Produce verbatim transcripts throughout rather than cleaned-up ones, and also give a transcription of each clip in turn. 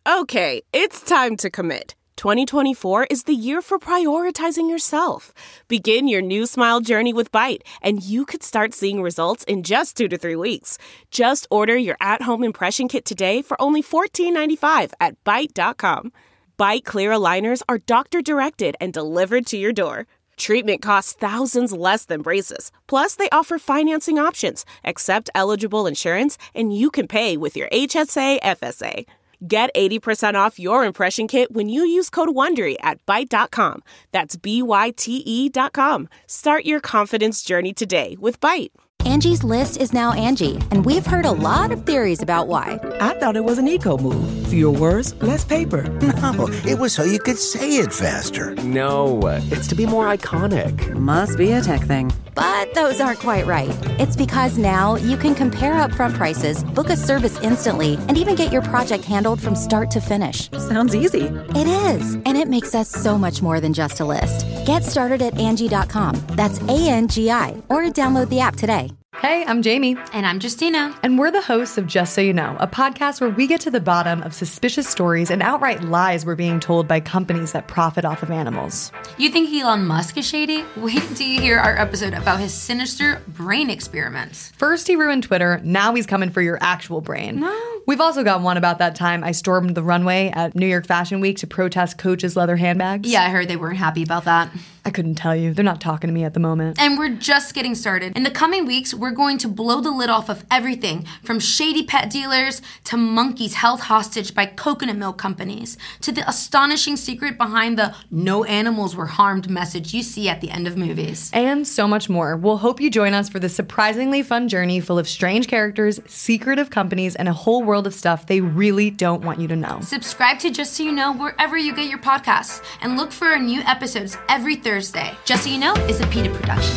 Okay, it's time to commit. twenty twenty-four is the year for prioritizing yourself. Begin your new smile journey with Byte, and you could start seeing results in just two to three weeks. Just order your at-home impression kit today for only fourteen ninety-five at byte dot com. Byte Clear aligners are doctor-directed and delivered to your door. Treatment costs thousands less than braces. Plus, they offer financing options, accept eligible insurance, and you can pay with your H S A F S A. Get eighty percent off your impression kit when you use code WONDERY at byte dot com. That's B Y T E dot com. Start your confidence journey today with Byte. Angie's List is now Angie, and we've heard a lot of theories about why. I thought it was an eco move. Fewer words, less paper. No, it was so you could say it faster. No, it's to be more iconic. Must be a tech thing. But those aren't quite right. It's because now you can compare upfront prices, book a service instantly, and even get your project handled from start to finish. Sounds easy. It is, and it makes us so much more than just a list. Get started at Angie dot com. That's A N G I, or download the app today. Hey, I'm Jamie. And I'm Justina. And we're the hosts of Just So You Know, a podcast where we get to the bottom of suspicious stories and outright lies we're being told by companies that profit off of animals. You think Elon Musk is shady? Wait until you hear our episode about his sinister brain experiments. First he ruined Twitter, now he's coming for your actual brain. No. We've also got one about that time I stormed the runway at New York Fashion Week to protest Coach's leather handbags. Yeah, I heard they weren't happy about that. I couldn't tell you. They're not talking to me at the moment. And we're just getting started. In the coming weeks, we're going to blow the lid off of everything from shady pet dealers to monkeys held hostage by coconut milk companies to the astonishing secret behind the no animals were harmed message you see at the end of movies. And so much more. We'll hope you join us for this surprisingly fun journey full of strange characters, secretive companies, and a whole world of stuff they really don't want you to know. Subscribe to Just So You Know wherever you get your podcasts and look for our new episodes every Thursday. Just So You Know is a PETA production.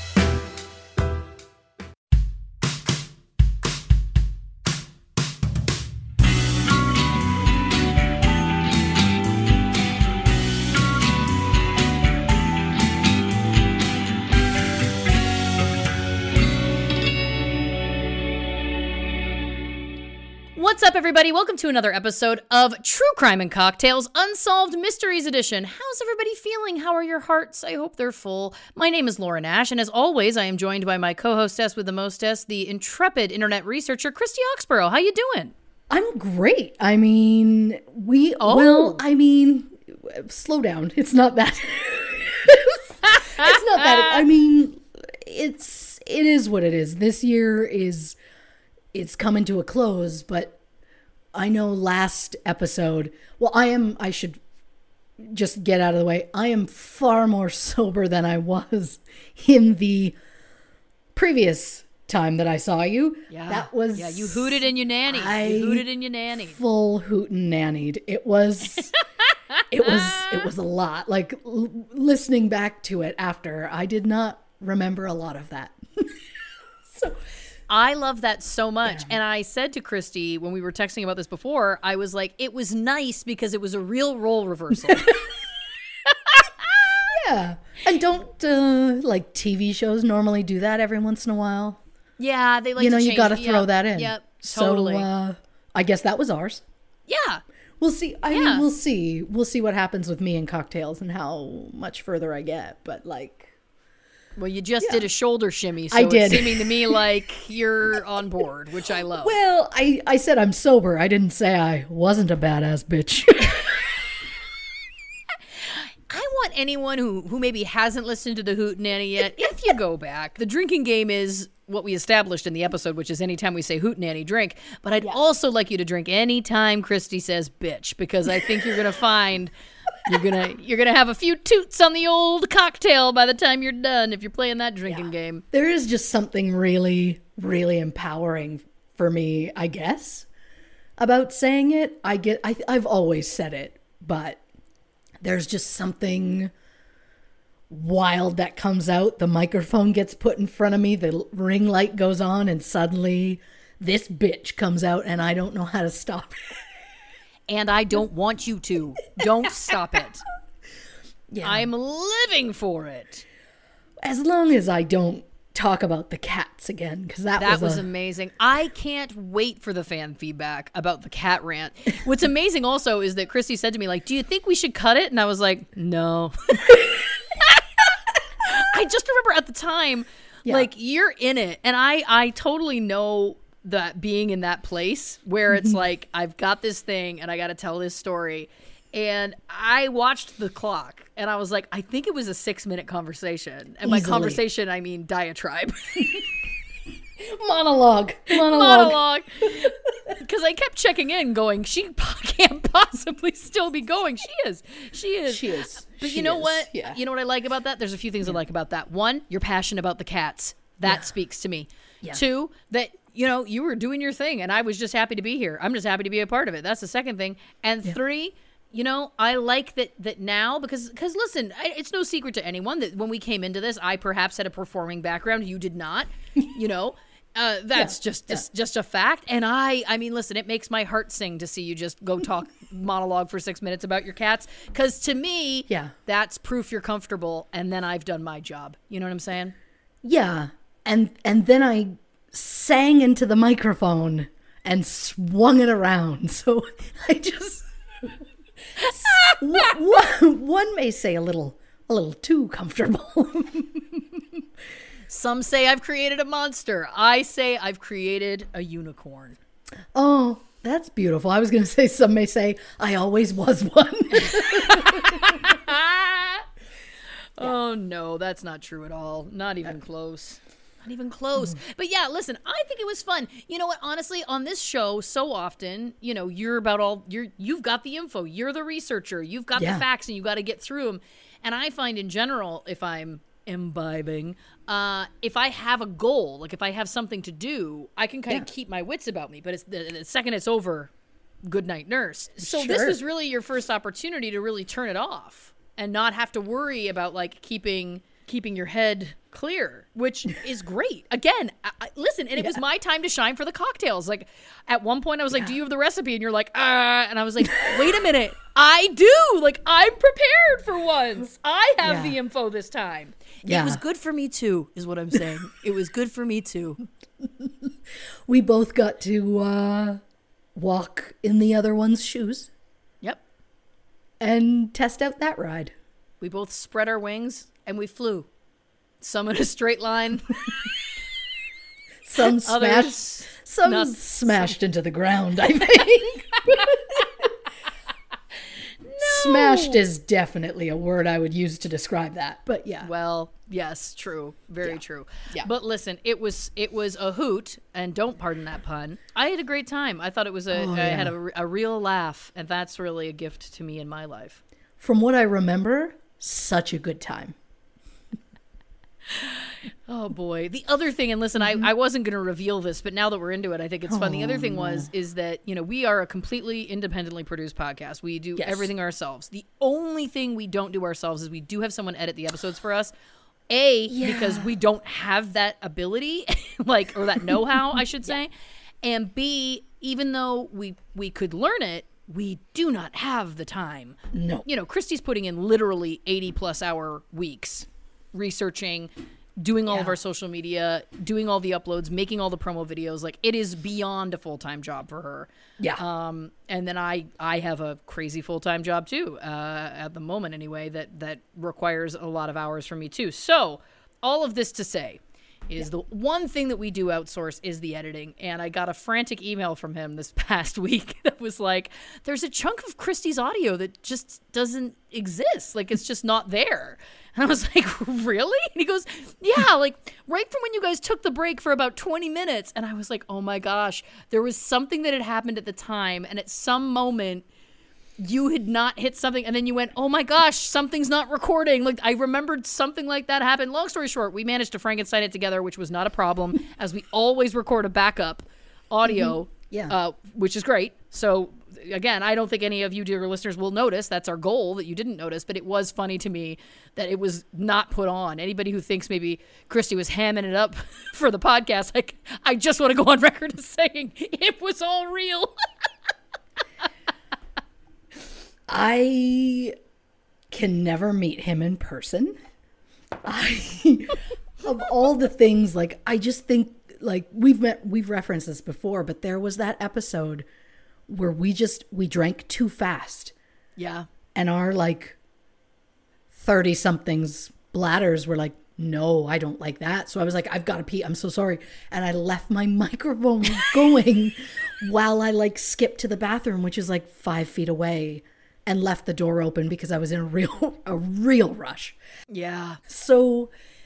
What's up, everybody? Welcome to another episode of True Crime and Cocktails Unsolved Mysteries Edition. How's everybody feeling? How are your hearts? I hope they're full. My name is Laura Nash, and as always, I am joined by my co-hostess with the mostess, the intrepid internet researcher, Christy Oxborough. How you doing? I'm great. I mean, we, oh. well, I mean, slow down. It's not that. it's, it's not that. I mean, it's, it is what it is. This year is, it's coming to a close, but I know last episode, well, I am, I should just get out of the way. I am far more sober than I was in the previous time that I saw you. Yeah. That was... Yeah, you hooted and you nannied. I you hooted and you nannied. Full hoot and nannied. It was... it was it was a lot. Like, l- listening back to it after, I did not remember a lot of that. so... I love that so much. Yeah. And I said to Christy when we were texting about this before, I was like, it was nice because it was a real role reversal. Yeah. And don't, uh, like, T V shows normally do that every once in a while? Yeah, they like you know, to you change got to it. throw Yep. that in. Yep, totally. So, uh, I guess that was ours. Yeah. We'll see. I Yeah. mean, we'll see. We'll see what happens with me and cocktails and how much further I get. But, like... Well, you just Yeah. did a shoulder shimmy, so I did. it's seeming to me like you're on board, which I love. Well, I, I said I'm sober. I didn't say I wasn't a badass bitch. I want anyone who, who maybe hasn't listened to the Hootenanny yet, if you go back, the drinking game is what we established in the episode, which is anytime we say Hootenanny, drink. But I'd yeah. also like you to drink anytime Christy says bitch, because I think you're going to find... You're gonna you're gonna have a few toots on the old cocktail by the time you're done if you're playing that drinking yeah. game. There is just something really, really empowering for me, I guess, about saying it. I get I I've always said it, but there's just something wild that comes out. The microphone gets put in front of me, the ring light goes on, and suddenly this bitch comes out, and I don't know how to stop it. And I don't want you to. Don't stop it. Yeah. I'm living for it. As long as I don't talk about the cats again, because that, That was, was a, amazing. I can't wait for the fan feedback about the cat rant. What's amazing also is that Christy said to me, like, do you think we should cut it? And I was like, no. I just remember at the time, Yeah. like, you're in it. And I, I totally know that being in that place where it's like, I've got this thing and I got to tell this story. And I watched the clock and I was like, I think it was a six minute conversation. And by Easily. conversation, I mean diatribe. monologue, monologue. Monologue. Because I kept checking in going, she can't possibly still be going. She is. She is. She is. But She you know is. what? Yeah. You know what I like about that? There's a few things I like about that. One, you're passionate about the cats. That Yeah. speaks to me. Yeah. Two, that, you know, you were doing your thing and I was just happy to be here. I'm just happy to be a part of it. That's the second thing. And Yeah. three, you know, I like that that now because because listen, I, it's no secret to anyone that when we came into this, I perhaps had a performing background. You did not, you know. Uh, that's Yeah, just, yeah. just just a fact. And I, I mean, listen, it makes my heart sing to see you just go talk monologue for six minutes about your cats. Because to me, Yeah. that's proof you're comfortable. And then I've done my job. You know what I'm saying? Yeah, and and then I sang into the microphone and swung it around. So I just one, one may say a little a little too comfortable. Some say I've created a monster. I say I've created a unicorn. Oh, that's beautiful. I was going to say some may say I always was one. Oh, no, that's not true at all. Not even close. Not even close. But yeah, listen, I think it was fun. You know what? Honestly, on this show, so often, you know, you're about all, you're, you've got the info. You're the researcher. You've got Yeah. the facts and you got to get through them. And I find in general, if I'm imbibing, uh, if I have a goal, like if I have something to do, I can kind of Yeah. keep my wits about me. But it's the, the second it's over, good night, nurse. So this Sure. was really your first opportunity to really turn it off and not have to worry about like keeping keeping your head clear, which is great. Again, I, I, listen, and it was my time to shine for the cocktails. Like at one point I was like, do you have the recipe? And you're like, ah, and I was like, wait a minute. I do. Like I'm prepared for once. I have Yeah. the info this time. Yeah. It was good for me too, is what I'm saying. It was good for me too. We both got to uh, walk in the other one's shoes Yep. and test out that ride. We both spread our wings and we flew. Some in a straight line. Some Others, smashed, some not- smashed into the ground, I think. Smashed is definitely a word I would use to describe that. But yeah. Well, yes, true. Very Yeah. true. Yeah. But listen, it was it was a hoot, and don't pardon that pun. I had a great time. I thought it was a Oh, I yeah. had a, a real laugh, and that's really a gift to me in my life. From what I remember, such a good time. Oh boy. The other thing, and listen, I, I wasn't going to reveal this, but now that we're into it, I think it's fun. The other thing was, is that, you know, we are a completely independently produced podcast. We do Yes. everything ourselves. The only thing we don't do ourselves is we do have someone edit the episodes for us. A, because we don't have that ability, like, or that know-how, I should say. And B, even though we, we could learn it, we do not have the time. No. You know, Christy's putting in literally eighty plus hour weeks researching, doing all of Yeah. our social media, doing all the uploads, making all the promo videos. Like it is beyond a full-time job for her. Yeah. Um, and then I, I have a crazy full-time job too, uh, at the moment anyway, that, that requires a lot of hours from me too. So all of this to say is the one thing that we do outsource is the editing. And I got a frantic email from him this past week that was like, there's a chunk of Christy's audio that just doesn't exist. Like it's just not there. And I was like, really? And he goes, yeah, like right from when you guys took the break for about twenty minutes. And I was like, oh my gosh, there was something that had happened at the time. And at some moment, you had not hit something. And then you went, oh my gosh, something's not recording. Like I remembered something like that happened. Long story short, we managed to Frankenstein it together, which was not a problem, as we always record a backup audio, Yeah. uh, which is great. So again, I don't think any of you dear listeners will notice. That's our goal, that you didn't notice, but it was funny to me that it was not put on. Anybody who thinks maybe Christy was hamming it up for the podcast, like I just want to go on record as saying it was all real. I can never meet him in person. I of all the things, like, I just think, like, we've met, we've referenced this before, but there was that episode where we just, we drank too fast. Yeah. And our, like, thirty-somethings bladders were like, no, I don't like that. So I was like, I've got to pee. I'm so sorry. And I left my microphone going while I, like, skipped to the bathroom, which is, like, five feet away, and left the door open because I was in a real, a real rush. Yeah. So...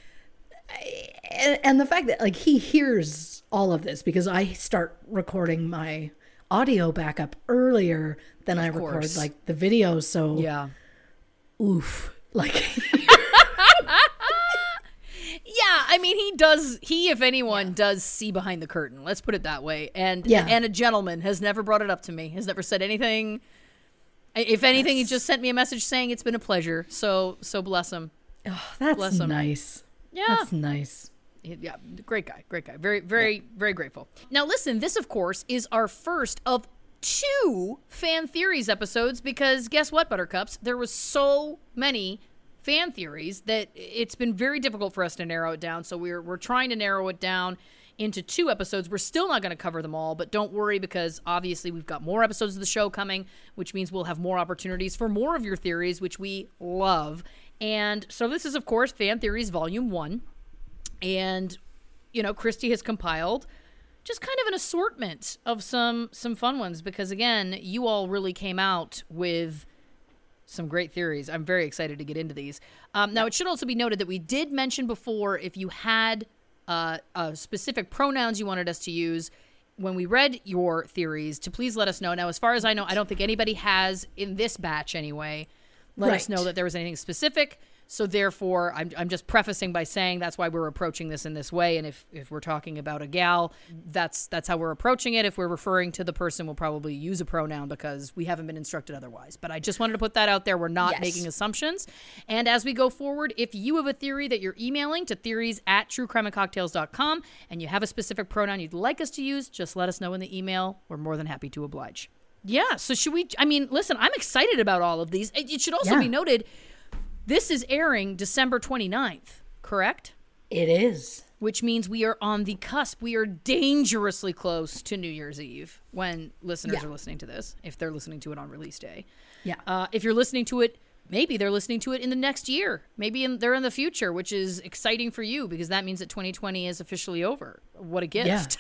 And the fact that, like, he hears all of this because I start recording my audio backup earlier than I record, like, the video. So, yeah. Oof. Like, yeah, I mean, he does, he, if anyone, yeah. does see behind the curtain. Let's put it that way. And, yeah. and a gentleman has never brought it up to me, has never said anything. If anything, that's... he just sent me a message saying it's been a pleasure. So, so bless him. Oh, that's bless him. nice. Yeah. That's nice. Yeah, great guy, great guy. Very, very, yeah. very grateful. Now, listen, this, of course, is our first of two Fan Theories episodes because guess what, Buttercups? There was so many fan theories that it's been very difficult for us to narrow it down. So we're we're trying to narrow it down into two episodes. We're still not going to cover them all, but don't worry because obviously we've got more episodes of the show coming, which means we'll have more opportunities for more of your theories, which we love. And so this is, of course, Fan Theories Volume one. And, you know, Christy has compiled just kind of an assortment of some some fun ones because, again, you all really came out with some great theories. I'm very excited to get into these. Um, now, it should also be noted that we did mention before if you had uh, uh, specific pronouns you wanted us to use when we read your theories to please let us know. Now, as far as I know, I don't think anybody has in this batch anyway. Let right. us know that there was anything specific. So therefore, I'm I'm just prefacing by saying that's why we're approaching this in this way. And if, if we're talking about a gal, that's that's how we're approaching it. If we're referring to the person, we'll probably use a pronoun because we haven't been instructed otherwise. But I just wanted to put that out there. We're not yes. making assumptions. And as we go forward, if you have a theory that you're emailing to theories at true crime and cocktails dot com and you have a specific pronoun you'd like us to use, just let us know in the email. We're more than happy to oblige. Yeah, so should we, I mean, listen, I'm excited about all of these. It, it should also yeah. be noted, this is airing December twenty-ninth, correct? It is. Which means we are on the cusp. We are dangerously close to New Year's Eve when listeners yeah. are listening to this, if they're listening to it on release day. Yeah. Uh, if you're listening to it, maybe they're listening to it in the next year. Maybe in, they're in the future, which is exciting for you because that means that twenty twenty is officially over. What a gift.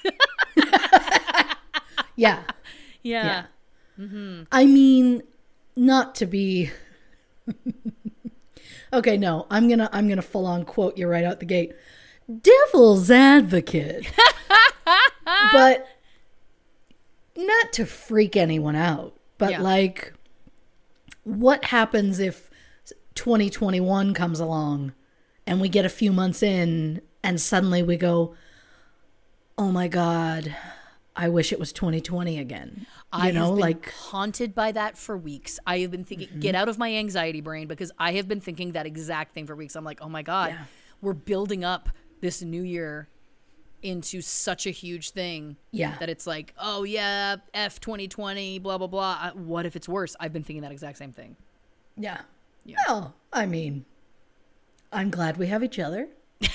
Yeah. yeah. Yeah. yeah. Mm-hmm. I mean, not to be okay, no, I'm gonna I'm gonna full on quote you right out the gate. Devil's advocate. But not to freak anyone out, but yeah. like what happens if twenty twenty-one comes along and we get a few months in and suddenly we go, oh my God, I wish it was twenty twenty again. You I know, have been like haunted by that for weeks. I have been thinking, mm-hmm. get out of my anxiety brain because I have been thinking that exact thing for weeks. I'm like, oh my God, yeah. we're building up this new year into such a huge thing. Yeah. That it's like, oh yeah, F twenty twenty, blah, blah, blah. What if it's worse? I've been thinking that exact same thing. Yeah. yeah. Well, I mean, I'm glad we have each other.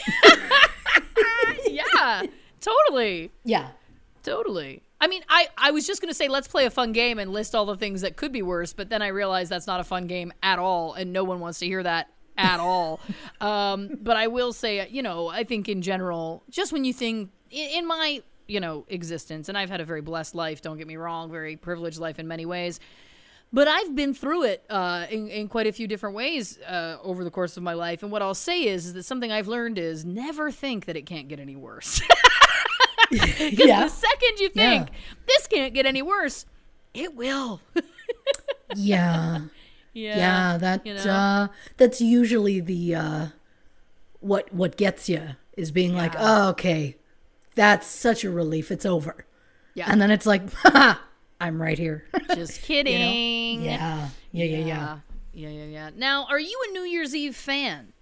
Yeah, totally. Yeah. Totally. I mean, I, I was just going to say, let's play a fun game and list all the things that could be worse. But then I realized that's not a fun game at all. And no one wants to hear that at all. um, but I will say, you know, I think in general, just when you think in, in my, you know, existence, and I've had a very blessed life, don't get me wrong, very privileged life in many ways. But I've been through it uh, in, in quite a few different ways uh, over the course of my life. And what I'll say is, is that something I've learned is never think that it can't get any worse. Because yeah. the second you think yeah. this can't get any worse, it will. yeah. Yeah. Yeah. That you know? uh, that's usually the uh, what what gets you is being yeah. like, oh, okay, that's such a relief. It's over. Yeah. And then it's like, ha, I'm right here. Just kidding. You know? Yeah. Yeah. Yeah. Yeah. Yeah. Yeah. Yeah. Now, are you a New Year's Eve fan?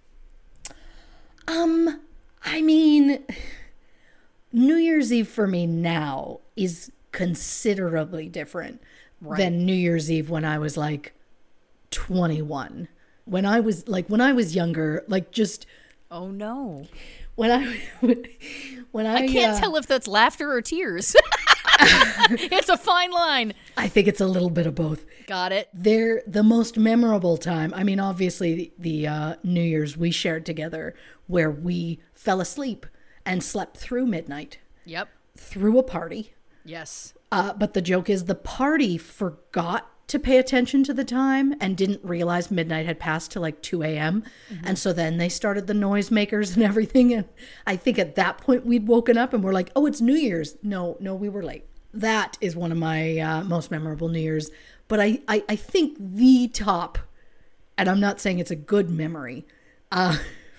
Um, I mean. New Year's Eve for me now is considerably different right. than New Year's Eve when I was like twenty-one. When I was like, when I was younger, like just. Oh no. when I when I I can't uh, tell if that's laughter or tears. It's a fine line. I think it's a little bit of both. Got it. They're the most memorable time. I mean, obviously, the, the uh, New Year's we shared together where we fell asleep and slept through midnight, Yep. through a party. Yes. Uh, but the joke is the party forgot to pay attention to the time and didn't realize midnight had passed to like two a.m. Mm-hmm. And so then they started the noisemakers and everything. And I think at that point we'd woken up and we're like, oh, it's New Year's. No, no, we were late. That is one of my uh, most memorable New Year's. But I, I, I think the top, and I'm not saying it's a good memory, uh,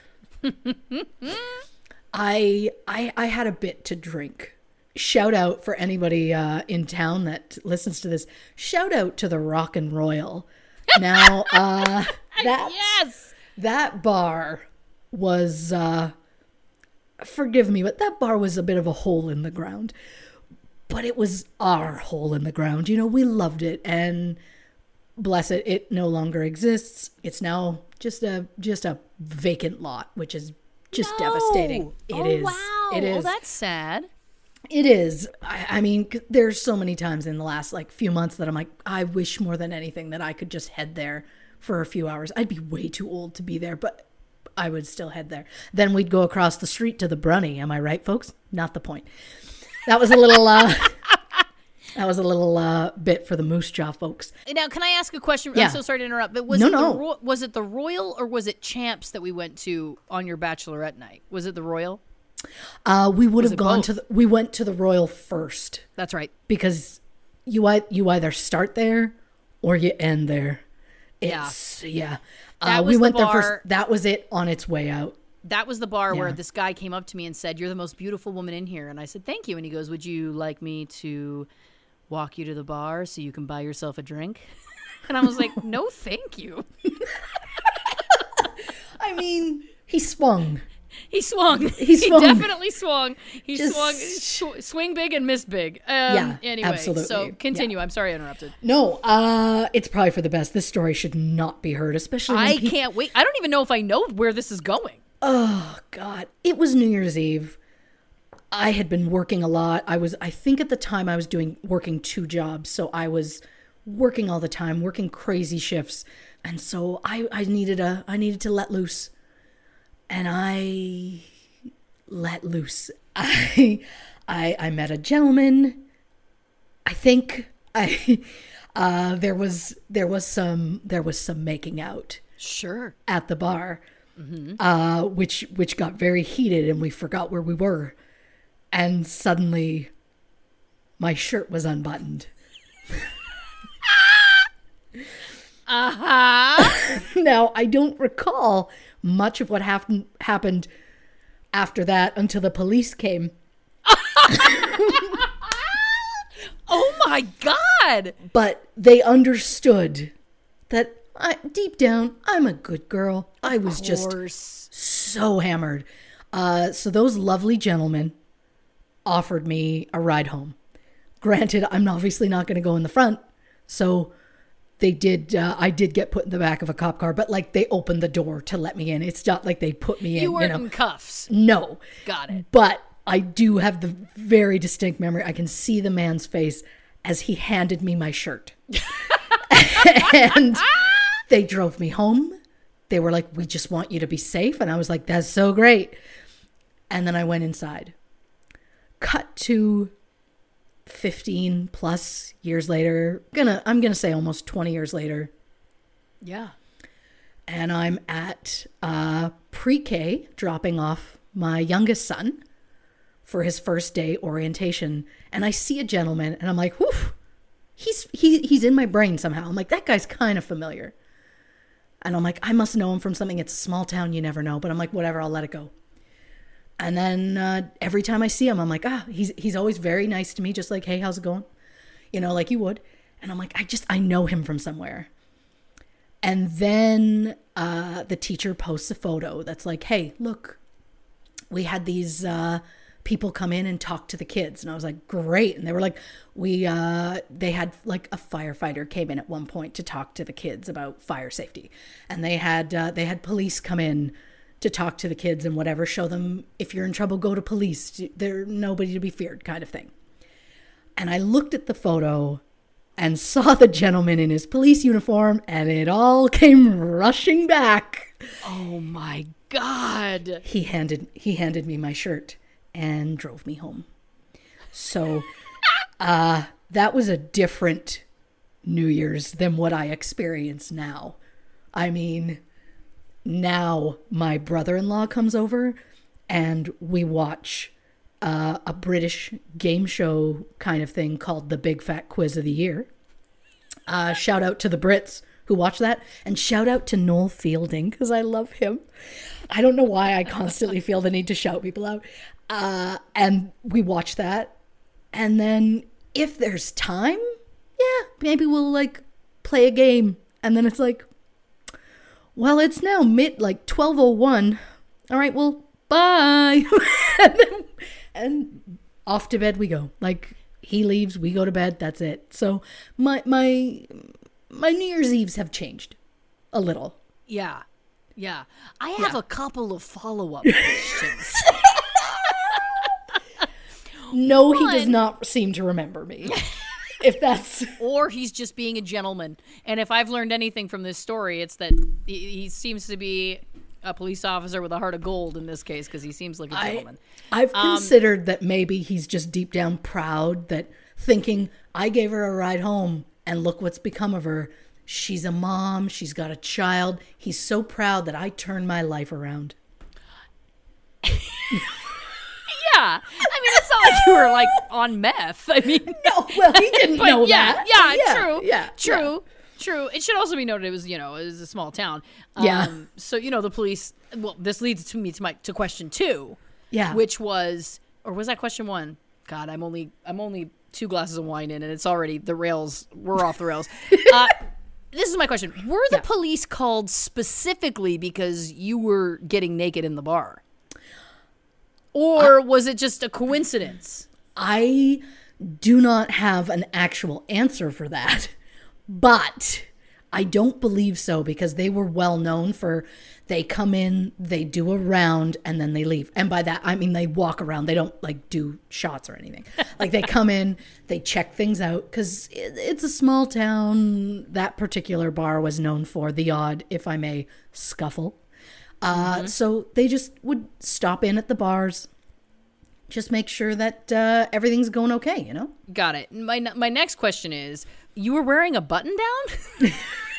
I, I I had a bit to drink. Shout out for anybody uh, in town that listens to this. Shout out to the Rock and Royal. Now, uh, that, Yes. that bar was, uh, forgive me, but that bar was a bit of a hole in the ground. But it was our hole in the ground. You know, we loved it. And bless it, it no longer exists. It's now just a just a vacant lot, which is just No. devastating. It oh, is. Wow. It is. Well, that's sad. It is. I, I mean, c- there's so many times in the last like few months that I'm like, I wish more than anything that I could just head there for a few hours. I'd be way too old to be there, but I would still head there. Then we'd go across the street to the Brunny. Am I right, folks? Not the point. That was a little, uh, that was a little uh, bit for the Moose Jaw folks. Now, can I ask a question? Yeah. I'm so sorry to interrupt, but was No, it no. the Ro- was it the Royal or was it Champs that we went to on your bachelorette night? Was it the Royal? Uh, we would Was have it gone both? to the, we went to the Royal first That's right. because you ei- you either start there or you end there. Yeah. It's, yeah. That Uh, was we the went there bar- first. That was it on its way out. That was the bar where Yeah. this guy came up to me and said, "You're the most beautiful woman in here." And I said, "Thank you." And he goes, "Would you like me to walk you to the bar so you can buy yourself a drink?" And I was like, "No, thank you." I mean, he swung. He swung. He swung. definitely swung. He Just- swung, sw- swing big and miss big. Um, Yeah, Anyway, absolutely. so continue. Yeah. I'm sorry I interrupted. No, uh, it's probably for the best. This story should not be heard, especially when I peop- can't wait. I don't even know if I know where this is going. Oh God, it was New Year's Eve. I had been working a lot. I was, I think at the time I was doing, working two jobs. So I was working all the time, working crazy shifts. And so I, I needed a, I needed to let loose. And I let loose. I, I, I met a gentleman. I think I, uh, there was, there was some, there was some making out Sure. at the bar, uh, which which got very heated, and we forgot where we were, and suddenly, my shirt was unbuttoned. Uh-huh. Now I don't recall much of what happened happened after that until the police came. Oh my God. But they understood that I, deep down, I'm a good girl. I was just Course. so hammered. Uh, so those lovely gentlemen offered me a ride home. Granted, I'm obviously not going to go in the front. So they did, uh, I did get put in the back of a cop car, but like they opened the door to let me in. It's not like they put me in. You weren't know. in cuffs. No. Got it. But I do have the very distinct memory. I can see the man's face as he handed me my shirt. And they drove me home. They were like, "We just want you to be safe." And I was like, "That's so great." And then I went inside. Cut to fifteen plus years later. Gonna I'm gonna say almost twenty years later. Yeah. And I'm at uh, pre-K dropping off my youngest son for his first day orientation. And I see a gentleman and I'm like, whew, he's, he, he's in my brain somehow. I'm like, that guy's kind of familiar. And I'm like, I must know him from something. It's a small town, you never know. But I'm like, whatever, I'll let it go. And then uh, every time I see him, I'm like, ah, he's he's always very nice to me. Just like, hey, how's it going? You know, like you would. And I'm like, I just, I know him from somewhere. And then uh, the teacher posts a photo that's like, hey, look, we had these uh, people come in and talk to the kids. And I was like, great. And they were like, we, uh, they had like a firefighter came in at one point to talk to the kids about fire safety. And they had, uh, they had police come in to talk to the kids and whatever, show them if you're in trouble, go to police. They're nobody to be feared kind of thing. And I looked at the photo and saw the gentleman in his police uniform, and it all came rushing back. Oh my God. He handed he handed me my shirt and drove me home. So uh, that was a different New Year's than what I experience now. I mean, now my brother-in-law comes over and we watch uh, a British game show kind of thing called the Big Fat Quiz of the Year. Uh, shout out to the Brits who watch that, and shout out to Noel Fielding because I love him. I don't know why I constantly feel the need to shout people out. Uh, and we watch that, and then if there's time, yeah, maybe we'll like play a game, and then it's like, well, it's now mid, like twelve oh one. All right, well, bye. and, then, and off to bed we go. Like, he leaves, we go to bed, that's it. So my my my New Year's Eves have changed a little. Yeah. Yeah. I have Yeah. a couple of follow-up questions. No, he does One- not seem to remember me. If that's... Or he's just being a gentleman. And if I've learned anything from this story, it's that he, he seems to be a police officer with a heart of gold in this case, because he seems like a I, gentleman. I've Um, considered that maybe he's just deep down proud, that thinking, I gave her a ride home and look what's become of her. She's a mom. She's got a child. He's so proud that I turned my life around. Yeah. I mean, it's not like you were like on meth. I mean, No, well, he didn't but know yeah, that. yeah, But true. Yeah, True. True. It should also be noted it was, you know, it was a small town. Um, Yeah. So, you know, the police, well, this leads to me to my to question two. Yeah. Which was, or was that question one? God, I'm only I'm only two glasses of wine in, and it's already the rails. We're off the rails. Uh, this is my question: were the Yeah. police called specifically because you were getting naked in the bar, or was it just a coincidence? I do not have an actual answer for that, but I don't believe so, because they were well known for, they come in, they do a round, and then they leave. And by that, I mean they walk around. They don't like do shots or anything. Like, they come in, they check things out, because it, it's a small town. That particular bar was known for the odd, if I may, scuffle. Uh, Mm-hmm. So they just would stop in at the bars, just make sure that uh, everything's going okay, you know? Got it. My my next question is: you were wearing a button down?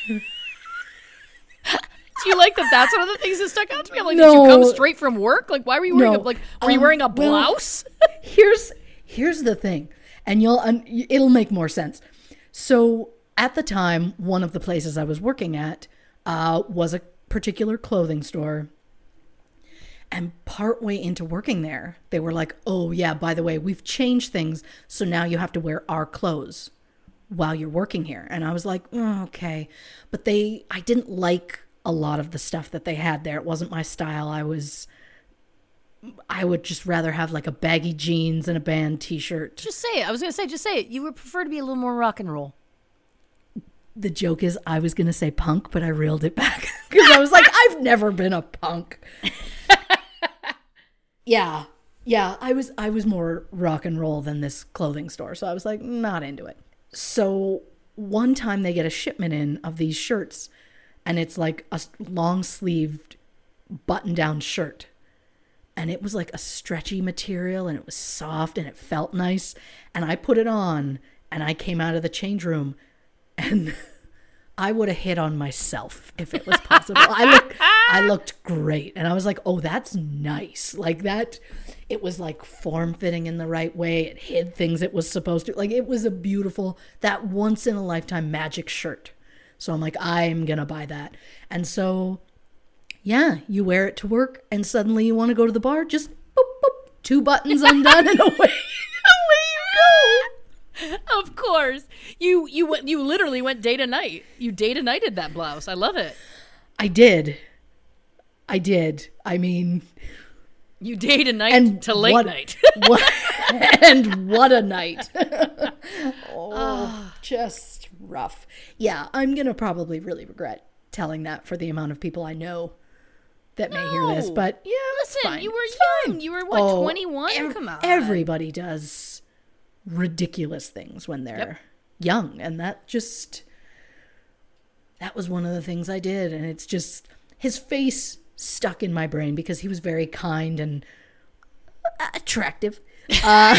Do you like that? That's one of the things that stuck out to me. I'm like, did you come No. straight from work? Like, why were you wearing No. a like? Were you Um, wearing a well, blouse? here's here's the thing, and you'll un, it'll make more sense. So at the time, one of the places I was working at uh, was a particular clothing store, and partway into working there, they were like, "Oh yeah, by the way, we've changed things, so now you have to wear our clothes while you're working here." And I was like, oh, "Okay," but they, I didn't like a lot of the stuff that they had there. It wasn't my style. I was. I would just rather have like a baggy jeans and a band t-shirt. Just say it. I was gonna say, just say it. You would prefer to be a little more rock and roll. The joke is I was going to say punk, but I reeled it back because I was like, I've never been a punk. yeah. Yeah. I was, I was more rock and roll than this clothing store. So I was like, not into it. So one time they get a shipment in of these shirts, and it's like a long sleeved button down shirt. And it was like a stretchy material, and it was soft, and it felt nice. And I put it on, and I came out of the change room, and I would have hit on myself if it was possible. I looked, I looked great. And I was like, oh, that's nice. Like that, it was like form fitting in the right way. It hid things it was supposed to. Like, it was a beautiful, that once in a lifetime magic shirt. So I'm like, I'm going to buy that. And so, yeah, you wear it to work, and suddenly you want to go to the bar, just boop, boop, two buttons undone, and away, away you go. Of course, you you went. You literally went day to night. You day to nighted that blouse. I love it. I did. I did. I mean, You day to night and to late what, night. what, and what a night. oh, just rough. Yeah, I'm going to probably really regret telling that for the amount of people I know that may No. hear this, but yeah, it's Listen, fine. you were It's young. fine. You were, what, Oh, twenty-one? ev- Come on. Everybody does ridiculous things when they're Yep. young, and that just that was one of the things I did, and it's just his face stuck in my brain because he was very kind and uh, attractive. Uh,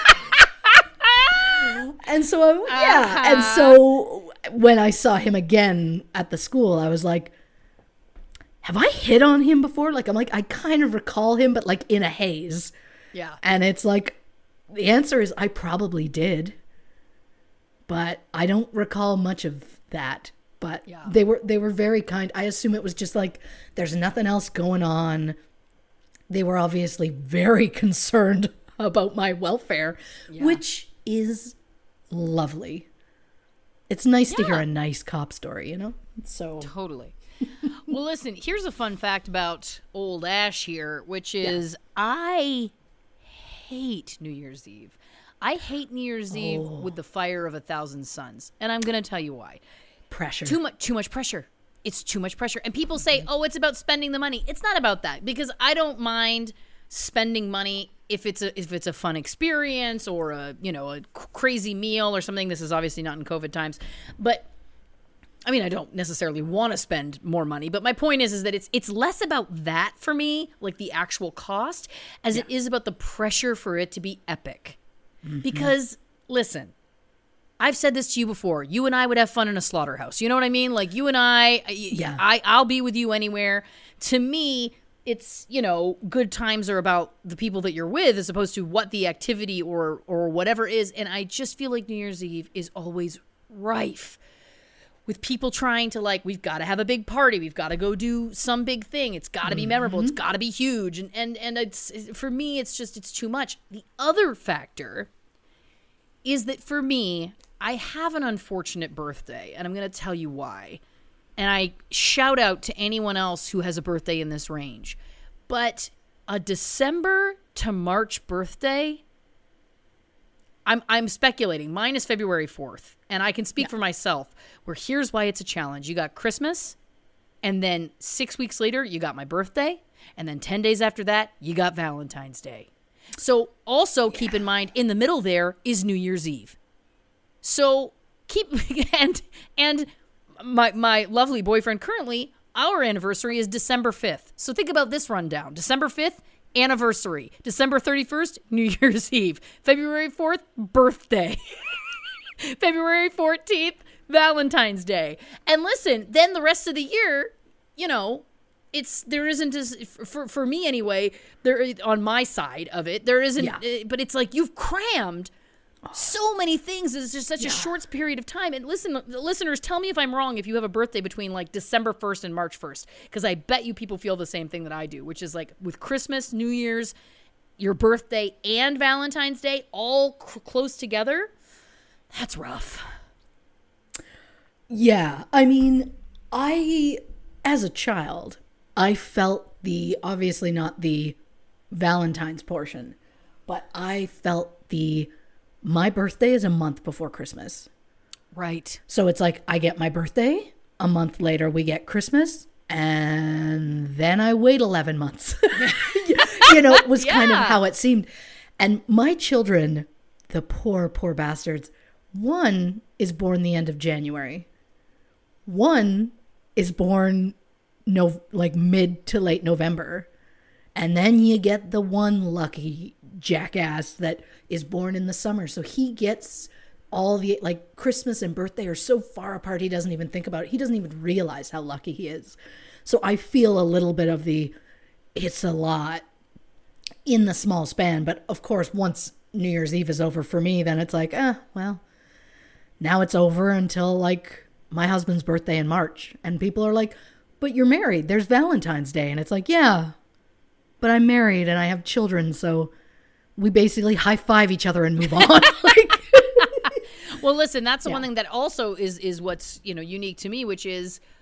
and so, I, yeah. Uh-huh. And so when I saw him again at the school, I was like, have I hit on him before? Like, I'm like, I kind of recall him, but like in a haze. Yeah. And it's like, the answer is I probably did, but I don't recall much of that. But Yeah. they were they were very kind. I assume it was just like, there's nothing else going on. They were obviously very concerned about my welfare, Yeah. which is lovely. It's nice to hear Yeah. a nice cop story, you know? So Totally. Well, listen, here's a fun fact about old Ash here, which is I hate New Year's Eve. I hate New Year's Eve with the fire of a thousand suns. And I'm going to tell you why. pressure. Too much too much pressure. It's too much pressure. And people say, "Oh, it's about spending the money." It's not about that, because I don't mind spending money if it's a if it's a fun experience or a, you know, a c- crazy meal or something. This is obviously not in COVID times. But I mean, I don't necessarily want to spend more money, but my point is is that it's it's less about that for me, like the actual cost, as it is about the pressure for it to be epic. Because listen, I've said this to you before. You and I would have fun in a slaughterhouse. You know what I mean? Like you and I, Yeah. I, I'll be with you anywhere. To me, it's, you know, good times are about the people that you're with as opposed to what the activity or or whatever is. And I just feel like New Year's Eve is always rife with people trying to, like, we've got to have a big party. We've got to go do some big thing. It's got to be memorable. It's got to be huge. And, and, and it's, for me, it's just, it's too much. The other factor is that for me, I have an unfortunate birthday, and I'm going to tell you why. And I shout out to anyone else who has a birthday in this range. But a December to March birthday, I'm I'm speculating. Mine is February fourth, and I can speak for myself, where here's why it's a challenge. You got Christmas, and then six weeks later, you got my birthday, and then ten days after that, you got Valentine's Day. So also keep in mind, in the middle there is New Year's Eve. So keep and and my my lovely boyfriend currently, our anniversary is December fifth. So think about this rundown. December fifth, anniversary. December thirty-first, New Year's Eve. February fourth, birthday. February fourteenth, Valentine's Day. And listen, then the rest of the year, you know, it's there isn't as for for me anyway, there on my side of it, there isn't Yeah. uh, but it's like you've crammed so many things. It's just such Yeah. a short period of time. And listen, the listeners, tell me if I'm wrong if you have a birthday between like December first and March first, because I bet you people feel the same thing that I do, which is like with Christmas, New Year's, your birthday, and Valentine's Day all c- close together. That's rough. Yeah, I mean, I, as a child, I felt the, obviously not the Valentine's portion, but I felt the, my birthday is a month before Christmas. Right. So it's like I get my birthday, a month later we get Christmas, and then I wait eleven months. You know, it was kind of Yeah. how it seemed. And my children, the poor, poor bastards, one is born the end of January. One is born no like mid to late November. And then you get the one lucky jackass that is born in the summer. So he gets all the, like, Christmas and birthday are so far apart he doesn't even think about it. He doesn't even realize how lucky he is. So I feel a little bit of the, it's a lot in the small span. But of course, once New Year's Eve is over for me, then it's like, eh, well, now it's over until like my husband's birthday in March. And people are like, but you're married. There's Valentine's Day. And it's like, yeah, but I'm married and I have children. So we basically high five each other and move on. Like, Well, listen, that's the Yeah. one thing that also is is what's, you know, unique to me, which is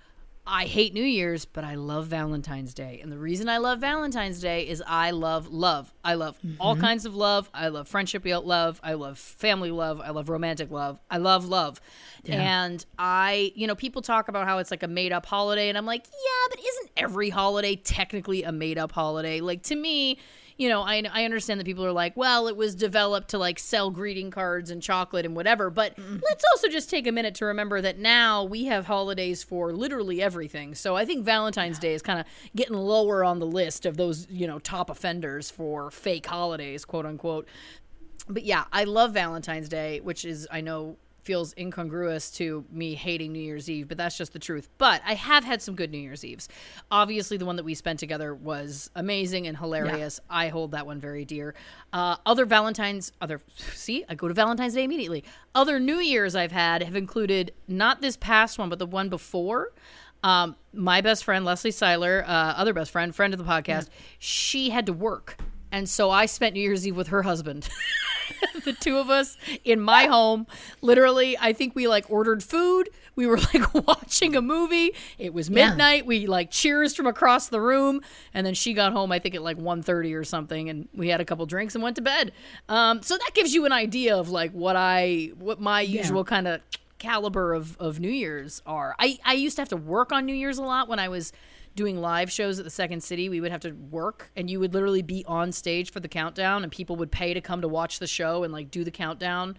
I hate New Year's, but I love Valentine's Day. And the reason I love Valentine's Day is I love love. I love mm-hmm. all kinds of love. I love friendship love. I love family love. I love romantic love. I love love. Yeah. And I, you know, people talk about how it's like a made up holiday. And I'm like, yeah, but isn't every holiday technically a made up holiday? Like, to me, you know, I, I understand that people are like, well, it was developed to like sell greeting cards and chocolate and whatever. But mm. let's also just take a minute to remember that now we have holidays for literally everything. So I think Valentine's Day is kind of getting lower on the list of those, you know, top offenders for fake holidays, quote unquote. But yeah, I love Valentine's Day, which is, I know, feels incongruous to me hating New Year's Eve, but that's just the truth. But I have had some good New Year's Eves. Obviously, the one that we spent together was amazing and hilarious. Yeah. I hold that one very dear. Uh, other Valentine's, other, see, I go to Valentine's Day immediately. Other New Year's I've had have included not this past one, but the one before. Um, my best friend, Leslie Seiler, uh, other best friend, friend of the podcast, yeah. she had to work. And so I spent New Year's Eve with her husband. The two of us in my home. Literally, I think we like ordered food. We were like watching a movie. It was midnight. Yeah. We like cheers from across the room. And then she got home, I think at like one thirty or something. And we had a couple drinks and went to bed. Um, so that gives you an idea of like what I, what my yeah. usual kind of caliber of, of New Year's are. I, I used to have to work on New Year's a lot when I was doing live shows at the Second City. We would have to work, and you would literally be on stage for the countdown, and people would pay to come to watch the show and like do the countdown,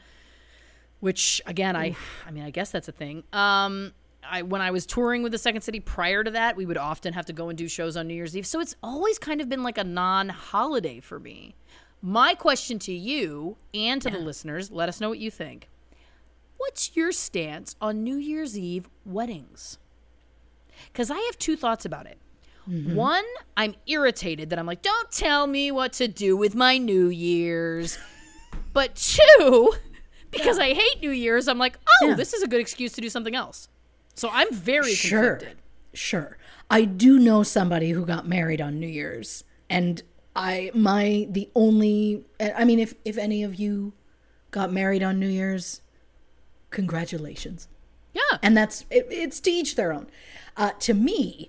which again, I, I mean, I guess that's a thing. Um, I, when I was touring with the Second City prior to that, we would often have to go and do shows on New Year's Eve. So it's always kind of been like a non-holiday for me. My question to you and to yeah. the listeners, let us know what you think. What's your stance on New Year's Eve weddings? Because I have two thoughts about it. Mm-hmm. One, I'm irritated that I'm like, don't tell me what to do with my New Year's. But two, because yeah. I hate New Year's, I'm like, oh, yeah. this is a good excuse to do something else. So I'm very sure. conflicted. Sure. I do know somebody who got married on New Year's. And I, my, the only, I mean, if, if any of you got married on New Year's, congratulations. Yeah. And that's, it, it's to each their own. Uh, to me,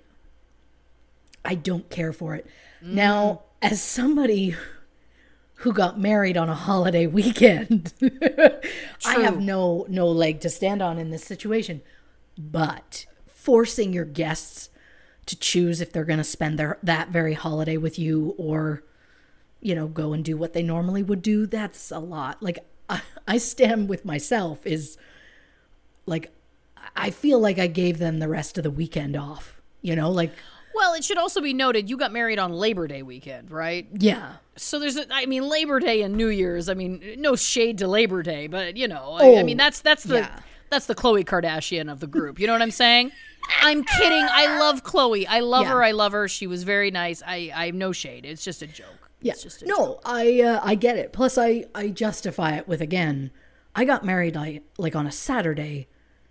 I don't care for it. Mm. Now, as somebody who got married on a holiday weekend, I have no no leg to stand on in this situation. But forcing your guests to choose if they're going to spend their that very holiday with you or, you know, go and do what they normally would do, that's a lot. Like, I, I stand with myself is, like, I feel like I gave them the rest of the weekend off, you know, like. Well, it should also be noted, you got married on Labor Day weekend, right? Yeah. So there's, a, I mean, Labor Day and New Year's, I mean, no shade to Labor Day, but you know, oh, I, I mean, that's, that's the, yeah. that's the Khloe Kardashian of the group. You know what I'm saying? I'm kidding. I love Khloe. I love yeah. her. I love her. She was very nice. I, I have no shade. It's just a joke. Yeah. It's just a no, joke. I, uh, I get it. Plus I, I justify it with, again, I got married like, like on a Saturday.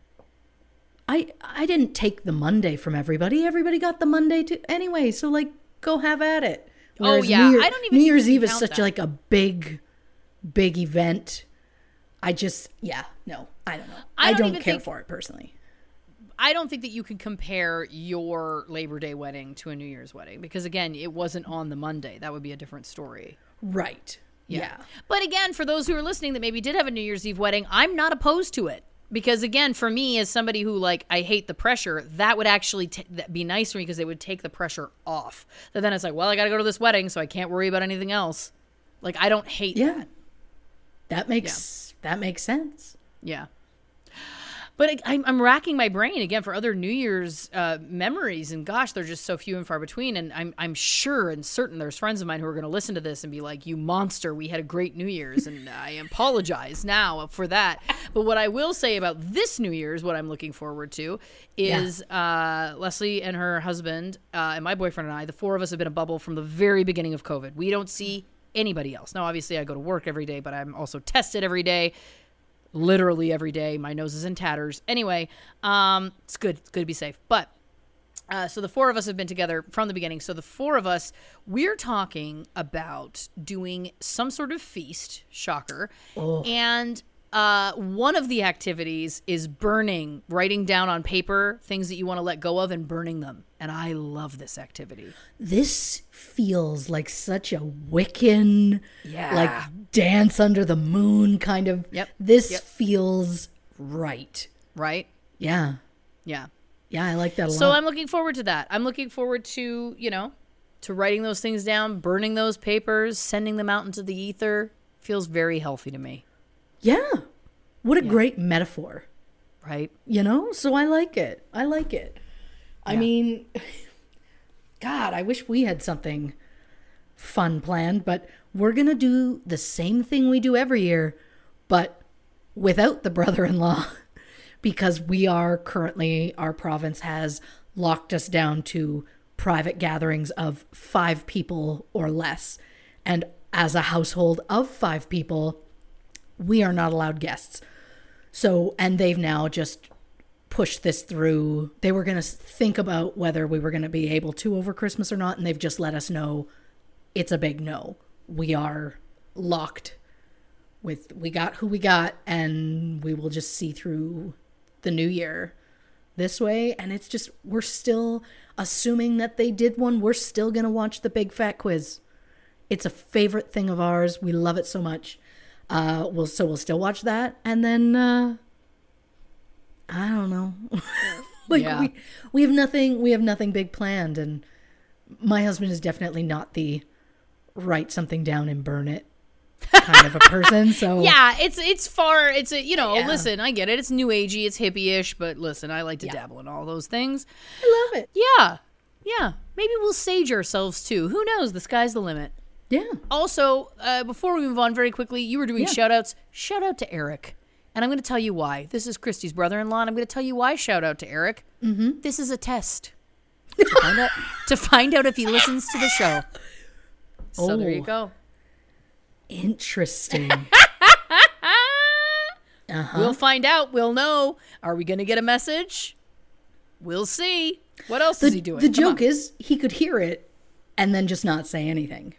I I didn't take the Monday from everybody. Everybody got the Monday too anyway. So like, go have at it. Whereas oh yeah, New Year, I don't even. New Year's Eve is count such that. like a big, big event. I just yeah no I don't know. I, I don't, don't care think, for it personally. I don't think that you can compare your Labor Day wedding to a New Year's wedding because again, it wasn't on the Monday. That would be a different story. Right. Yeah. yeah. But again, for those who are listening that maybe did have a New Year's Eve wedding, I'm not opposed to it. Because again, for me, as somebody who like, I hate the pressure, that would actually t- be nice for me because it would take the pressure off. But then it's like, well, I got to go to this wedding, so I can't worry about anything else. Like, I don't hate yeah. that. That makes, yeah. that makes sense. Yeah. But I'm, I'm racking my brain again for other New Year's uh, memories, and gosh, they're just so few and far between. And I'm I'm sure and certain there's friends of mine who are going to listen to this and be like, "You monster! We had a great New Year's," and I apologize now for that. But what I will say about this New Year's, what I'm looking forward to, is yeah. uh, Leslie and her husband uh, and my boyfriend and I. The four of us have been a bubble from the very beginning of COVID. We don't see anybody else. Now, obviously, I go to work every day, but I'm also tested every day. Literally every day. My nose is in tatters. Anyway, um, it's good. It's good to be safe. But uh, so the four of us have been together from the beginning. So the four of us, we're talking about doing some sort of feast, shocker, oh. and Uh, one of the activities is burning, writing down on paper things that you want to let go of and burning them. And I love this activity. This feels like such a Wiccan, Yeah. like dance under the moon kind of. Yep. This Yep. feels right. Right? Yeah. Yeah. Yeah, I like that a So lot. I'm looking forward to that. I'm looking forward to, you know, to writing those things down, burning those papers, sending them out into the ether. Feels very healthy to me. Yeah. What a great metaphor. Right? You know? So I like it. I like it. I Yeah. mean, God, I wish we had something fun planned, but we're going to do the same thing we do every year, but without the brother-in-law, because we are currently, our province has locked us down to private gatherings of five people or less. And as a household of five people, we are not allowed guests. So, and they've now just pushed this through. They were going to think about whether we were going to be able to over Christmas or not, and they've just let us know it's a big no. We are locked with, we got who we got, and we will just see through the new year this way. And it's just, we're still assuming that they did one. We're still going to watch the Big Fat Quiz. It's a favorite thing of ours. We love it so much. Uh, we'll so we'll still watch that, and then uh, I don't know. like Yeah. we we have nothing we have nothing big planned, and my husband is definitely not the write something down and burn it kind of a person. So Yeah, it's it's far. It's a you know. Yeah. Listen, I get it. It's new agey. It's hippie-ish. But listen, I like to Yeah. dabble in all those things. I love it. Yeah, yeah. Maybe we'll sage ourselves too. Who knows? The sky's the limit. Yeah. Also, uh, before we move on very quickly, you were doing Yeah. shout outs. Shout out to Eric. And I'm going to tell you why. This is Christy's brother-in-law, and I'm going to tell you why shout out to Eric. Mm-hmm. This is a test to find out, to find out if he listens to the show. So there you Oh. go. Interesting. uh-huh. We'll find out. We'll know. Are we going to get a message? We'll see. What else the, is he doing? The Come joke on. is he could hear it and then just not say anything.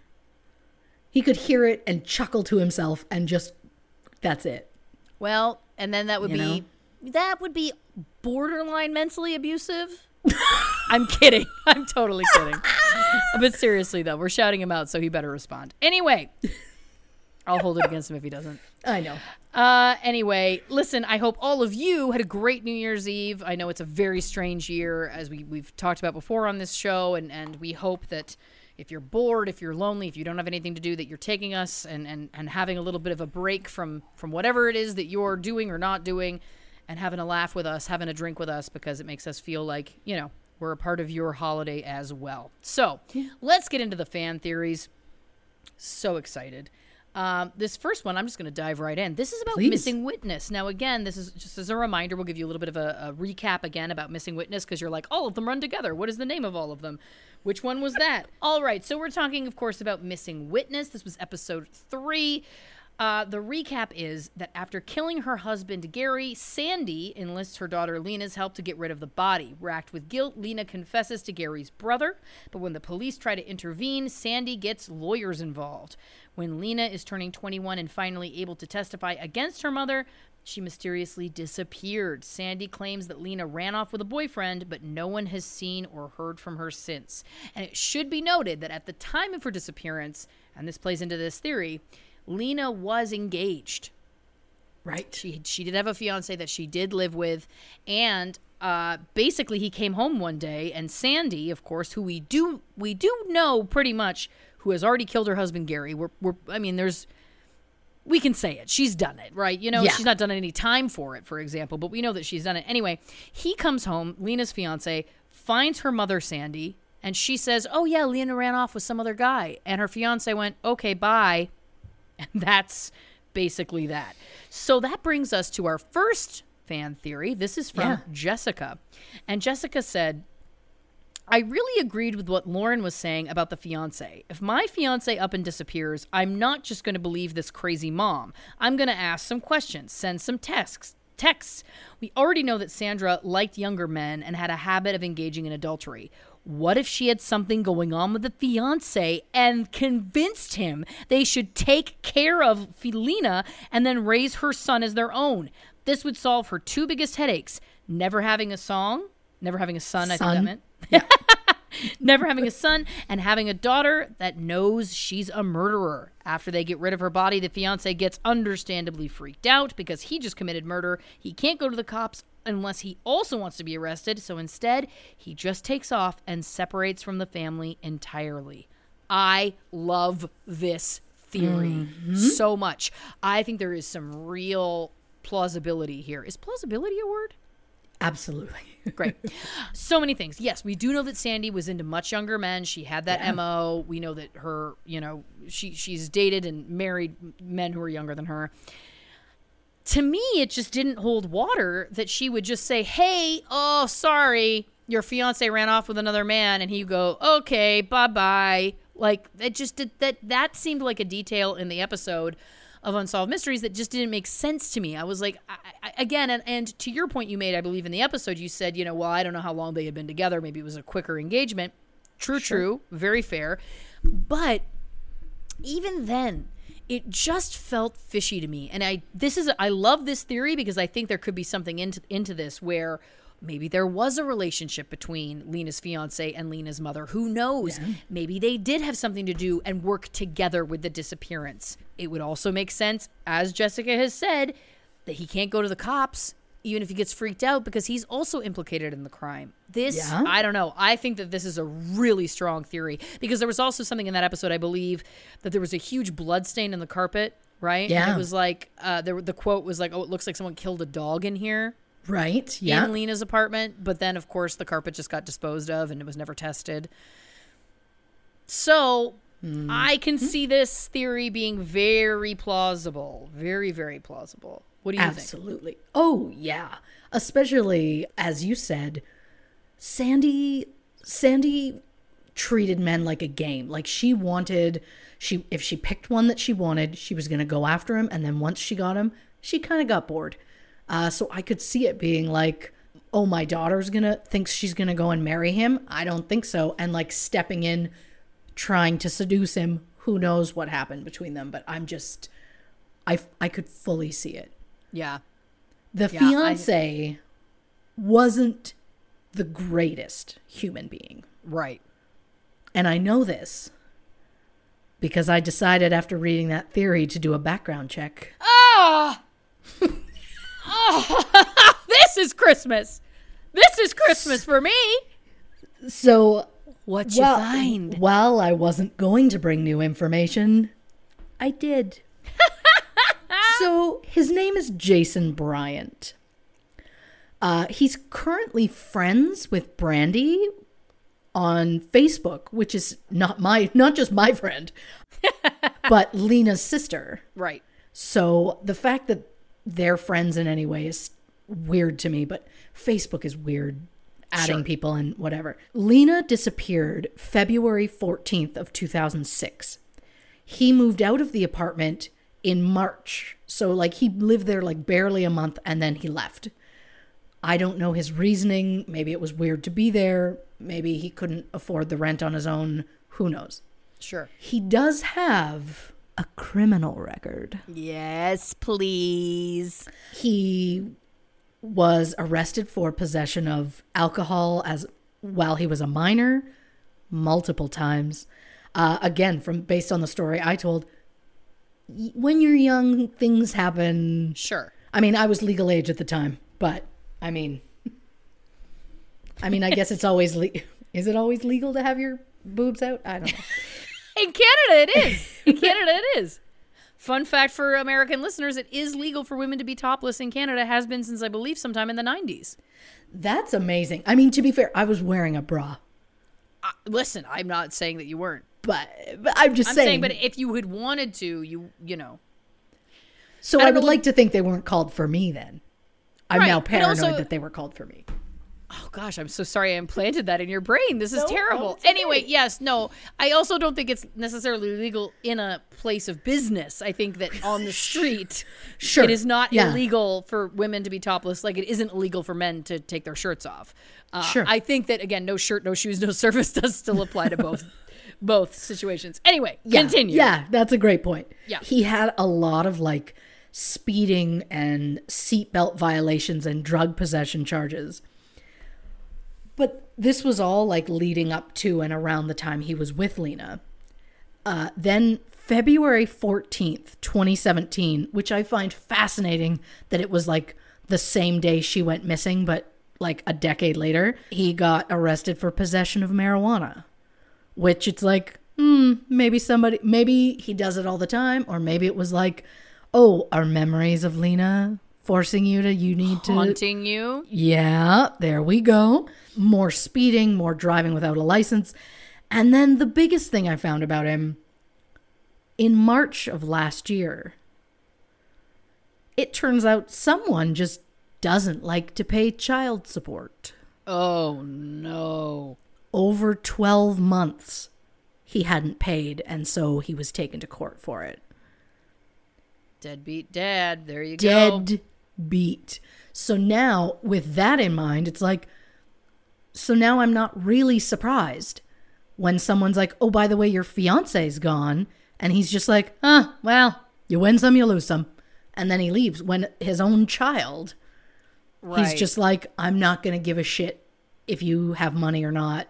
He could hear it and chuckle to himself and just, that's it. Well, and then that would You be that would be borderline mentally abusive. I'm kidding. I'm totally kidding. But seriously, though, we're shouting him out, so he better respond. Anyway, I'll hold it against him if he doesn't. I know. Uh, anyway, listen, I hope all of you had a great New Year's Eve. I know it's a very strange year, as we, we've talked about before on this show, and, and we hope that if you're bored, if you're lonely, if you don't have anything to do, that you're taking us and, and, and having a little bit of a break from, from whatever it is that you're doing or not doing, and having a laugh with us, having a drink with us, because it makes us feel like, you know, we're a part of your holiday as well. So let's get into the fan theories. So excited. Um, this first one, I'm just going to dive right in. This is about Please. Missing Witness. Now, again, this is just as a reminder, we'll give you a little bit of a, a recap again about Missing Witness, because you're like, all of them run together. What is the name of all of them? Which one was that? All right, so we're talking, of course, about Missing Witness. This was episode three. Uh, the recap is that after killing her husband, Gary, Sandy enlists her daughter Lena's help to get rid of the body. Racked with guilt, Lena confesses to Gary's brother, but when the police try to intervene, Sandy gets lawyers involved. When Lena is turning twenty-one and finally able to testify against her mother, she mysteriously disappeared. Sandy claims that Lena ran off with a boyfriend, but no one has seen or heard from her since. And it should be noted that at the time of her disappearance, and this plays into this theory, Lena was engaged. Right. She she did have a fiance that she did live with, and uh, basically he came home one day, and Sandy, of course, who we do we do know pretty much, who has already killed her husband Gary. We're we're I mean, there's we can say it. She's done it, right? You know, Yeah. she's not done any time for it, for example, but we know that she's done it. Anyway, he comes home, Lena's fiance, finds her mother, Sandy, and she says, oh, yeah, Lena ran off with some other guy. And her fiance went, okay, bye. And that's basically that. So that brings us to our first fan theory. This is from Yeah. Jessica. And Jessica said, I really agreed with what Lauren was saying about the fiance. If my fiance up and disappears, I'm not just going to believe this crazy mom. I'm going to ask some questions, send some texts, texts. We already know that Sandra liked younger men and had a habit of engaging in adultery. What if she had something going on with the fiance and convinced him they should take care of Lena and then raise her son as their own? This would solve her two biggest headaches. Never having a song, never having a son, son. I think that meant. Yeah. Never having a son and having a daughter that knows she's a murderer. After they get rid of her body, the fiance gets understandably freaked out because he just committed murder. He can't go to the cops unless he also wants to be arrested. So instead, he just takes off and separates from the family entirely. I love this theory mm-hmm. so much. I think there is some real plausibility here. Is plausibility a word? Absolutely. Great. So many things. Yes, we do know that Sandy was into much younger men. She had that yeah. M O. We know that her, you know, she she's dated and married men who are younger than her. To me, it just didn't hold water that she would just say, hey, oh, sorry, your fiance ran off with another man. And he go, okay, bye-bye. Like, it just did that. That seemed like a detail in the episode of Unsolved Mysteries that just didn't make sense to me. I was like, I, I, again, and, and to your point you made, I believe in the episode, you said, you know, well, I don't know how long they had been together. Maybe it was a quicker engagement. True, sure. true. Very fair. But even then, it just felt fishy to me. And I, this is, I love this theory because I think there could be something into, into this where maybe there was a relationship between Lena's fiance and Lena's mother. Who knows? Yeah. Maybe they did have something to do and work together with the disappearance. It would also make sense, as Jessica has said, that he can't go to the cops, even if he gets freaked out, because he's also implicated in the crime. This, yeah. I don't know. I think that this is a really strong theory because there was also something in that episode, I believe, that there was a huge blood stain in the carpet, right? Yeah. And it was like, uh, there, the quote was like, oh, it looks like someone killed a dog in here. Right, yeah. In Lena's apartment. But then, of course, the carpet just got disposed of and it was never tested. So mm. I can mm-hmm. see this theory being very plausible. Very, very plausible. What do you Absolutely. think? Absolutely. Oh, yeah. Especially, as you said, Sandy, Sandy treated men like a game. Like she wanted, she if she picked one that she wanted, she was going to go after him. And then once she got him, she kind of got bored. Uh, so I could see it being like, oh, my daughter's going to, thinks she's going to go and marry him. I don't think so. And like stepping in, trying to seduce him. Who knows what happened between them. But I'm just, I, I could fully see it. Yeah. The yeah, fiance I... wasn't the greatest human being. Right. And I know this because I decided after reading that theory to do a background check. Ah! Oh, this is Christmas. This is Christmas for me. So, what you well, find? While I wasn't going to bring new information, I did. So, his name is Jason Bryant. Uh, he's currently friends with Brandy on Facebook, which is not my, not just my friend, but Lena's sister. Right. So, the fact that they're friends in any way is weird to me, but Facebook is weird, adding sure. people and whatever. Lena disappeared February fourteenth of two thousand six. He moved out of the apartment in March. So like he lived there like barely a month and then he left. I don't know his reasoning. Maybe it was weird to be there. Maybe he couldn't afford the rent on his own. Who knows? Sure. He does have a criminal record. Yes, please. He was arrested for possession of alcohol as while he was a minor multiple times. Uh, again, from based on the story I told, when you're young, things happen. Sure. I mean, I was legal age at the time, but I mean, I mean, I guess it's always le- is it always legal to have your boobs out? I don't know. In Canada, it is. In Canada, it is. Fun fact for American listeners, it is legal for women to be topless in Canada. Has been since, I believe, sometime in the nineties. That's amazing. I mean, to be fair, I was wearing a bra. Uh, listen, I'm not saying that you weren't. But, but I'm just I'm saying. saying. But if you had wanted to, you you know. So I, I would know, like to think they weren't called for me then. I'm right, now paranoid also, that they were called for me. Oh gosh, I'm so sorry I implanted that in your brain. This is No, terrible. no, it's okay. Anyway, yes, no. I also don't think it's necessarily legal in a place of business. I think that on the street, Sure. it is not Yeah. illegal for women to be topless like it isn't illegal for men to take their shirts off. Uh, Sure. I think that, again, no shirt, no shoes, no service does still apply to both both situations. Anyway, Yeah, continue. Yeah, that's a great point. Yeah. He had a lot of like speeding and seatbelt violations and drug possession charges. But this was all like leading up to and around the time he was with Lena. Uh, then February fourteenth, twenty seventeen, which I find fascinating that it was like the same day she went missing, but like a decade later, he got arrested for possession of marijuana. Which it's like, hmm, maybe somebody, maybe he does it all the time, or maybe it was like, oh, are memories of Lena forcing you to, you need to. Haunting you. Yeah, there we go. More speeding, more driving without a license. And then the biggest thing I found about him, in March of last year, it turns out someone just doesn't like to pay child support. Oh, no. Over twelve months he hadn't paid, and so he was taken to court for it. Deadbeat dad. There you go. Dead beat. So now, with that in mind, it's like, so now I'm not really surprised when someone's like, oh, by the way, your fiance's gone. And he's just like, ah, well, you win some, you lose some. And then he leaves when his own child, Right. he's just like, I'm not going to give a shit if you have money or not.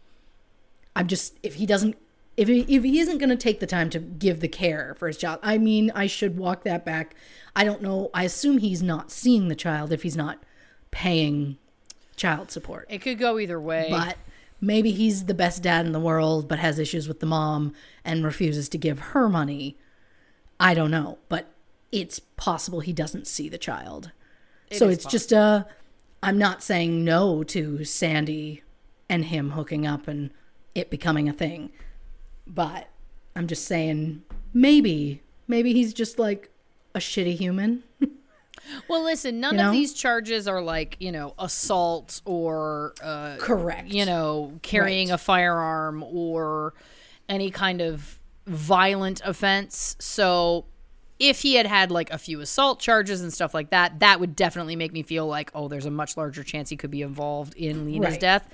I'm just, if he doesn't, if he, if he isn't going to take the time to give the care for his child, I mean, I should walk that back. I don't know. I assume he's not seeing the child if he's not paying child support. It could go either way. But maybe he's the best dad in the world, but has issues with the mom and refuses to give her money. I don't know. But it's possible he doesn't see the child. It so is it's just a, I'm not saying no to Sandy and him hooking up and it becoming a thing. But I'm just saying maybe, maybe he's just like a shitty human. Well, listen, none You know? of these charges are like, you know, assault or, uh, Correct. you know, carrying Right. a firearm or any kind of violent offense. So if he had had like a few assault charges and stuff like that, that would definitely make me feel like, oh, there's a much larger chance he could be involved in Lena's Right. death.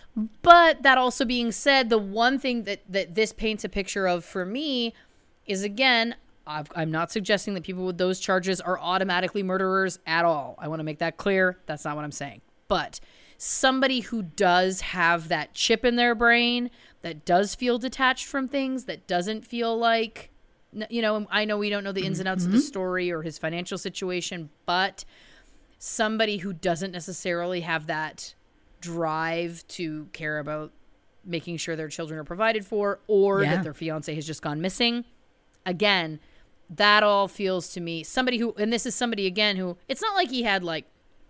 But that also being said, the one thing that, that this paints a picture of for me is, again, I've, I'm not suggesting that people with those charges are automatically murderers at all. I want to make that clear. That's not what I'm saying. But somebody who does have that chip in their brain, that does feel detached from things, that doesn't feel like, you know, I know we don't know the ins and outs of the story or his financial situation, but somebody who doesn't necessarily have that drive to care about making sure their children are provided for, or Yeah. that their fiance has just gone missing. Again, that all feels to me somebody who, and this is somebody again who, it's not like he had like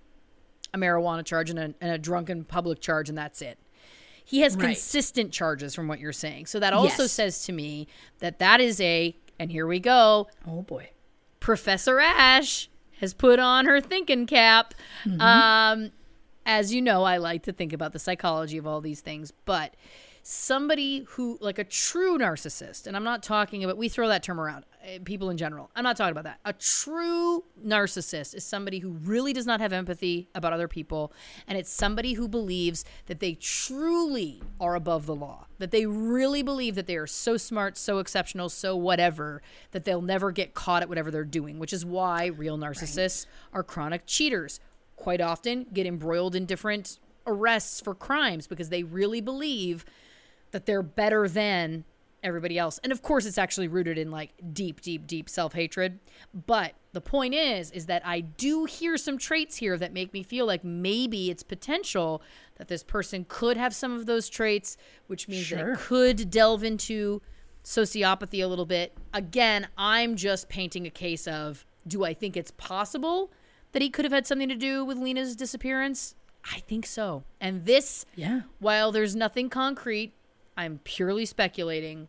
a marijuana charge and a, and a drunken public charge and that's it. He has Right. consistent charges from what you're saying. So that also Yes. says to me that that is a, and here we go, Oh boy. Professor Ash has put on her thinking cap. Mm-hmm. Um, as you know, I like to think about the psychology of all these things, but somebody who, like a true narcissist, and I'm not talking about, we throw that term around, uh, people in general. I'm not talking about that. A true narcissist is somebody who really does not have empathy about other people, and it's somebody who believes that they truly are above the law, that they really believe that they are so smart, so exceptional, so whatever, that they'll never get caught at whatever they're doing, which is why real narcissists are chronic cheaters. Quite often get embroiled in different arrests for crimes because they really believe that they're better than everybody else. And of course, it's actually rooted in like deep, deep, deep self-hatred. But the point is, is that I do hear some traits here that make me feel like maybe it's potential that this person could have some of those traits, which means that Sure. it could delve into sociopathy a little bit. Again, I'm just painting a case of, do I think it's possible that he could have had something to do with Lena's disappearance? I think so. And this, Yeah. while there's nothing concrete, I'm purely speculating,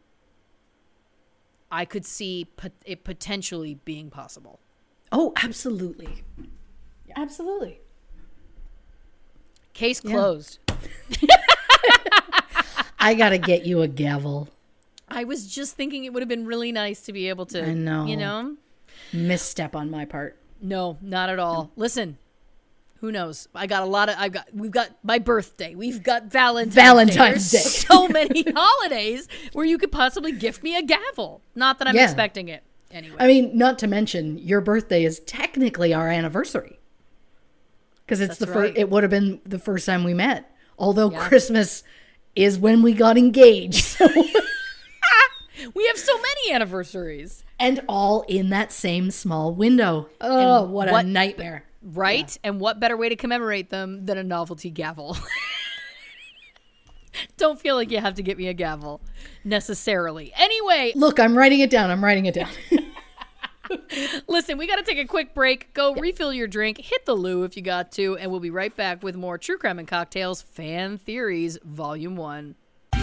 I could see pot- it potentially being possible. Oh, absolutely. Absolutely. Case closed. I got to get you a gavel. I was just thinking it would have been really nice to be able to, I know. you know? Misstep on my part. No, not at all. Listen, who knows? I got a lot of, I've got, we've got my birthday. We've got Valentine's, Valentine's Day. Day. There's so many holidays where you could possibly gift me a gavel. Not that I'm Yeah. expecting it. Anyway. I mean, not to mention, your birthday is technically our anniversary. Because it's That's the right. first, it would have been the first time we met. Although Yeah. Christmas is when we got engaged. So. We have so many anniversaries. And all in that same small window. Oh, And what, what- a nightmare. Right? Yeah. And what better way to commemorate them than a novelty gavel? Don't feel like you have to get me a gavel necessarily. Anyway. Look, I'm writing it down. I'm writing it down. Listen, we got to take a quick break. Go yeah. refill your drink. Hit the loo if you got to. And we'll be right back with more True Crime and Cocktails Fan Theories Volume one.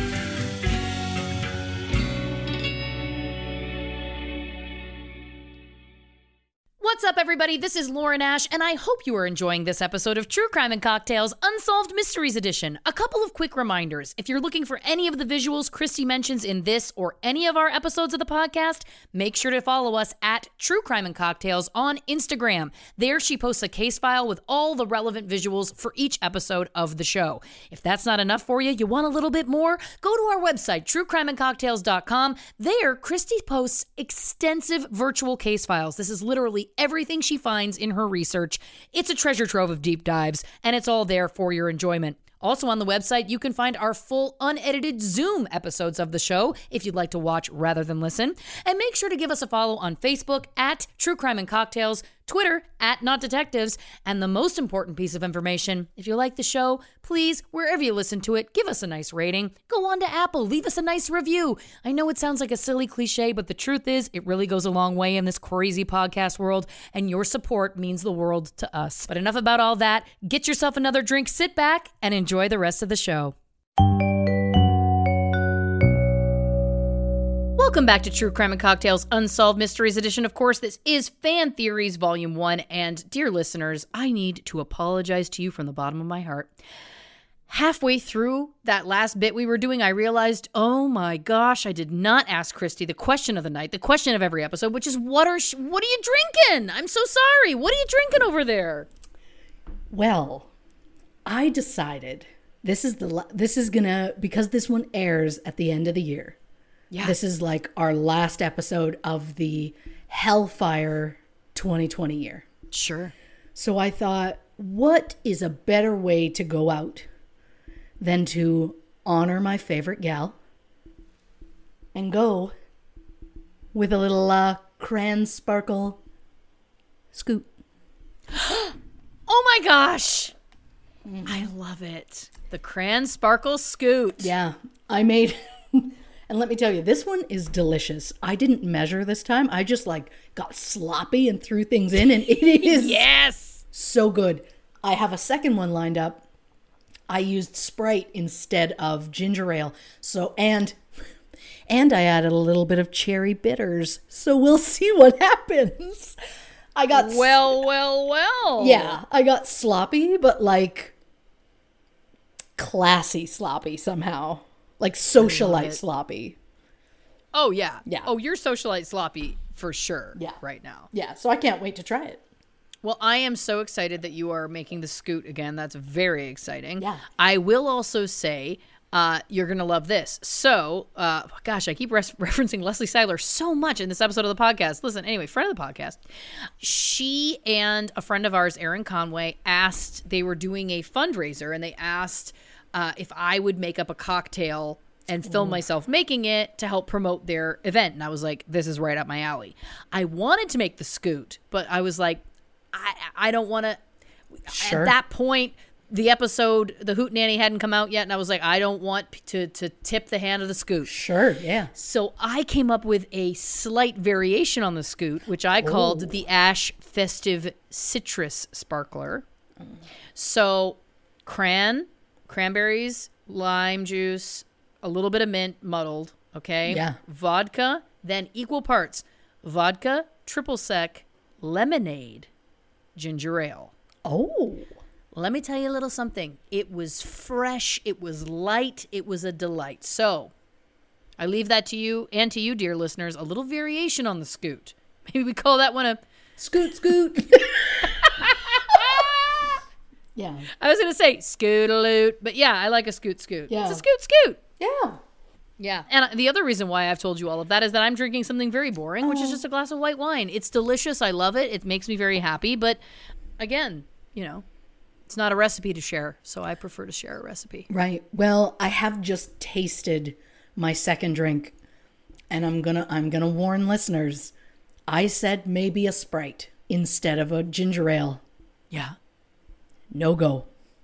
What's up, everybody? This is Lauren Ash, and I hope you are enjoying this episode of True Crime and Cocktails Unsolved Mysteries Edition. A couple of quick reminders. If you're looking for any of the visuals Christy mentions in this or any of our episodes of the podcast, make sure to follow us at True Crime and Cocktails on Instagram. There she posts a case file with all the relevant visuals for each episode of the show. If that's not enough for you, you want a little bit more? Go to our website, true crime and cocktails dot com. There, Christy posts extensive virtual case files. This is literally everything she finds in her research. It's a treasure trove of deep dives, and it's all there for your enjoyment. Also on the website, you can find our full unedited Zoom episodes of the show if you'd like to watch rather than listen. And make sure to give us a follow on Facebook at True Crime and Cocktails, Twitter at Not Detectives, and the most important piece of information, if you like the show, please, wherever you listen to it, give us a nice rating. Go on to Apple, leave us a nice review. I know it sounds like a silly cliche, but the truth is, it really goes a long way in this crazy podcast world, and your support means the world to us. But enough about all that. Get yourself another drink, sit back, and enjoy the rest of the show. Welcome back to True Crime and Cocktails Unsolved Mysteries Edition. Of course, this is Fan Theories Volume one, and dear listeners, I need to apologize to you from the bottom of my heart. Halfway through that last bit we were doing, I realized, oh my gosh, I did not ask Christy the question of the night, the question of every episode, which is, what are sh- what are you drinking? I'm so sorry. What are you drinking over there? Well, I decided this is the this is gonna, because this one airs at the end of the year. Yeah. This is like our last episode of the Hellfire twenty twenty year. Sure. So I thought, what is a better way to go out than to honor my favorite gal and go with a little uh, Cran Sparkle Scoot. Oh my gosh. Mm-hmm. I love it. The Cran Sparkle Scoot. Yeah. I made... And let me tell you, this one is delicious. I didn't measure this time. I just like got sloppy and threw things in, and it is yes, so good. I have a second one lined up. I used Sprite instead of ginger ale. So and and I added a little bit of cherry bitters. So we'll see what happens. I got well, well, well. Yeah, I got sloppy, but like classy sloppy somehow. Like socialite sloppy. Oh, yeah. Yeah. Oh, you're socialite sloppy for sure. Yeah. Right now. Yeah. So I can't wait to try it. Well, I am so excited that you are making the scoot again. That's very exciting. Yeah. I will also say uh, you're going to love this. So, uh, gosh, I keep res- referencing Leslie Seiler so much in this episode of the podcast. Listen, anyway, friend of the podcast. She and a friend of ours, Erin Conway, asked, they were doing a fundraiser, and they asked Uh, if I would make up a cocktail and film Ooh. myself making it to help promote their event. And I was like, this is right up my alley. I wanted to make the scoot, but I was like, I, I don't want to. Sure. At that point, the episode, The Hootenanny hadn't come out yet. And I was like, I don't want to, to tip the hand of the scoot. Sure, yeah. So I came up with a slight variation on the scoot, which I Ooh. called the Ash Festive Citrus Sparkler. Mm. So cran... cranberries, lime juice, a little bit of mint muddled, okay? Yeah. Vodka, then equal parts. Vodka, triple sec, lemonade, ginger ale. Oh. Let me tell you a little something. It was fresh. It was light. It was a delight. So I leave that to you and to you, dear listeners, a little variation on the scoot. Maybe we call that one a Scoot, scoot. Yeah. I was going to say scoot-a-loot, but yeah, I like a scoot scoot. Yeah. It's a scoot scoot. Yeah. Yeah. And the other reason why I've told you all of that is that I'm drinking something very boring, which is just a glass of white wine. It's delicious. I love it. It makes me very happy. But again, you know, it's not a recipe to share, so I prefer to share a recipe. Right. Well, I have just tasted my second drink, and I'm going to I'm going to warn listeners. I said maybe a Sprite instead of a ginger ale. Yeah. No go.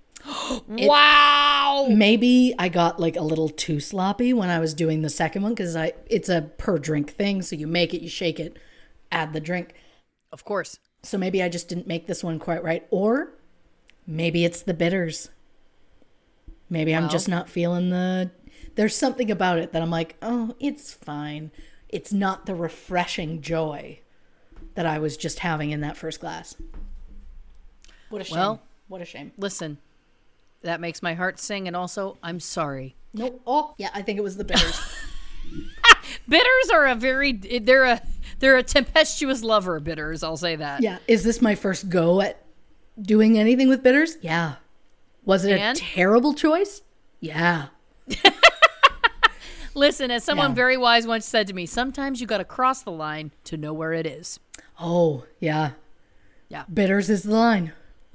Wow. Maybe I got like a little too sloppy when I was doing the second one because I it's a per drink thing. So you make it, you shake it, add the drink. Of course. So maybe I just didn't make this one quite right. Or maybe it's the bitters. Maybe well, I'm just not feeling the... There's something about it that I'm like, oh, it's fine. It's not the refreshing joy that I was just having in that first glass. What a shame. Well, what a shame. Listen, that makes my heart sing, and also, I'm sorry. Nope. Oh, yeah, I think it was the bitters. Bitters are a very, they're a, they're a tempestuous lover, bitters, I'll say that. Yeah. Is this my first go at doing anything with bitters? Yeah. Was it and? a terrible choice? Yeah. Listen, as someone Yeah. very wise once said to me, sometimes you got to cross the line to know where it is. Oh, yeah. Yeah. Bitters is the line.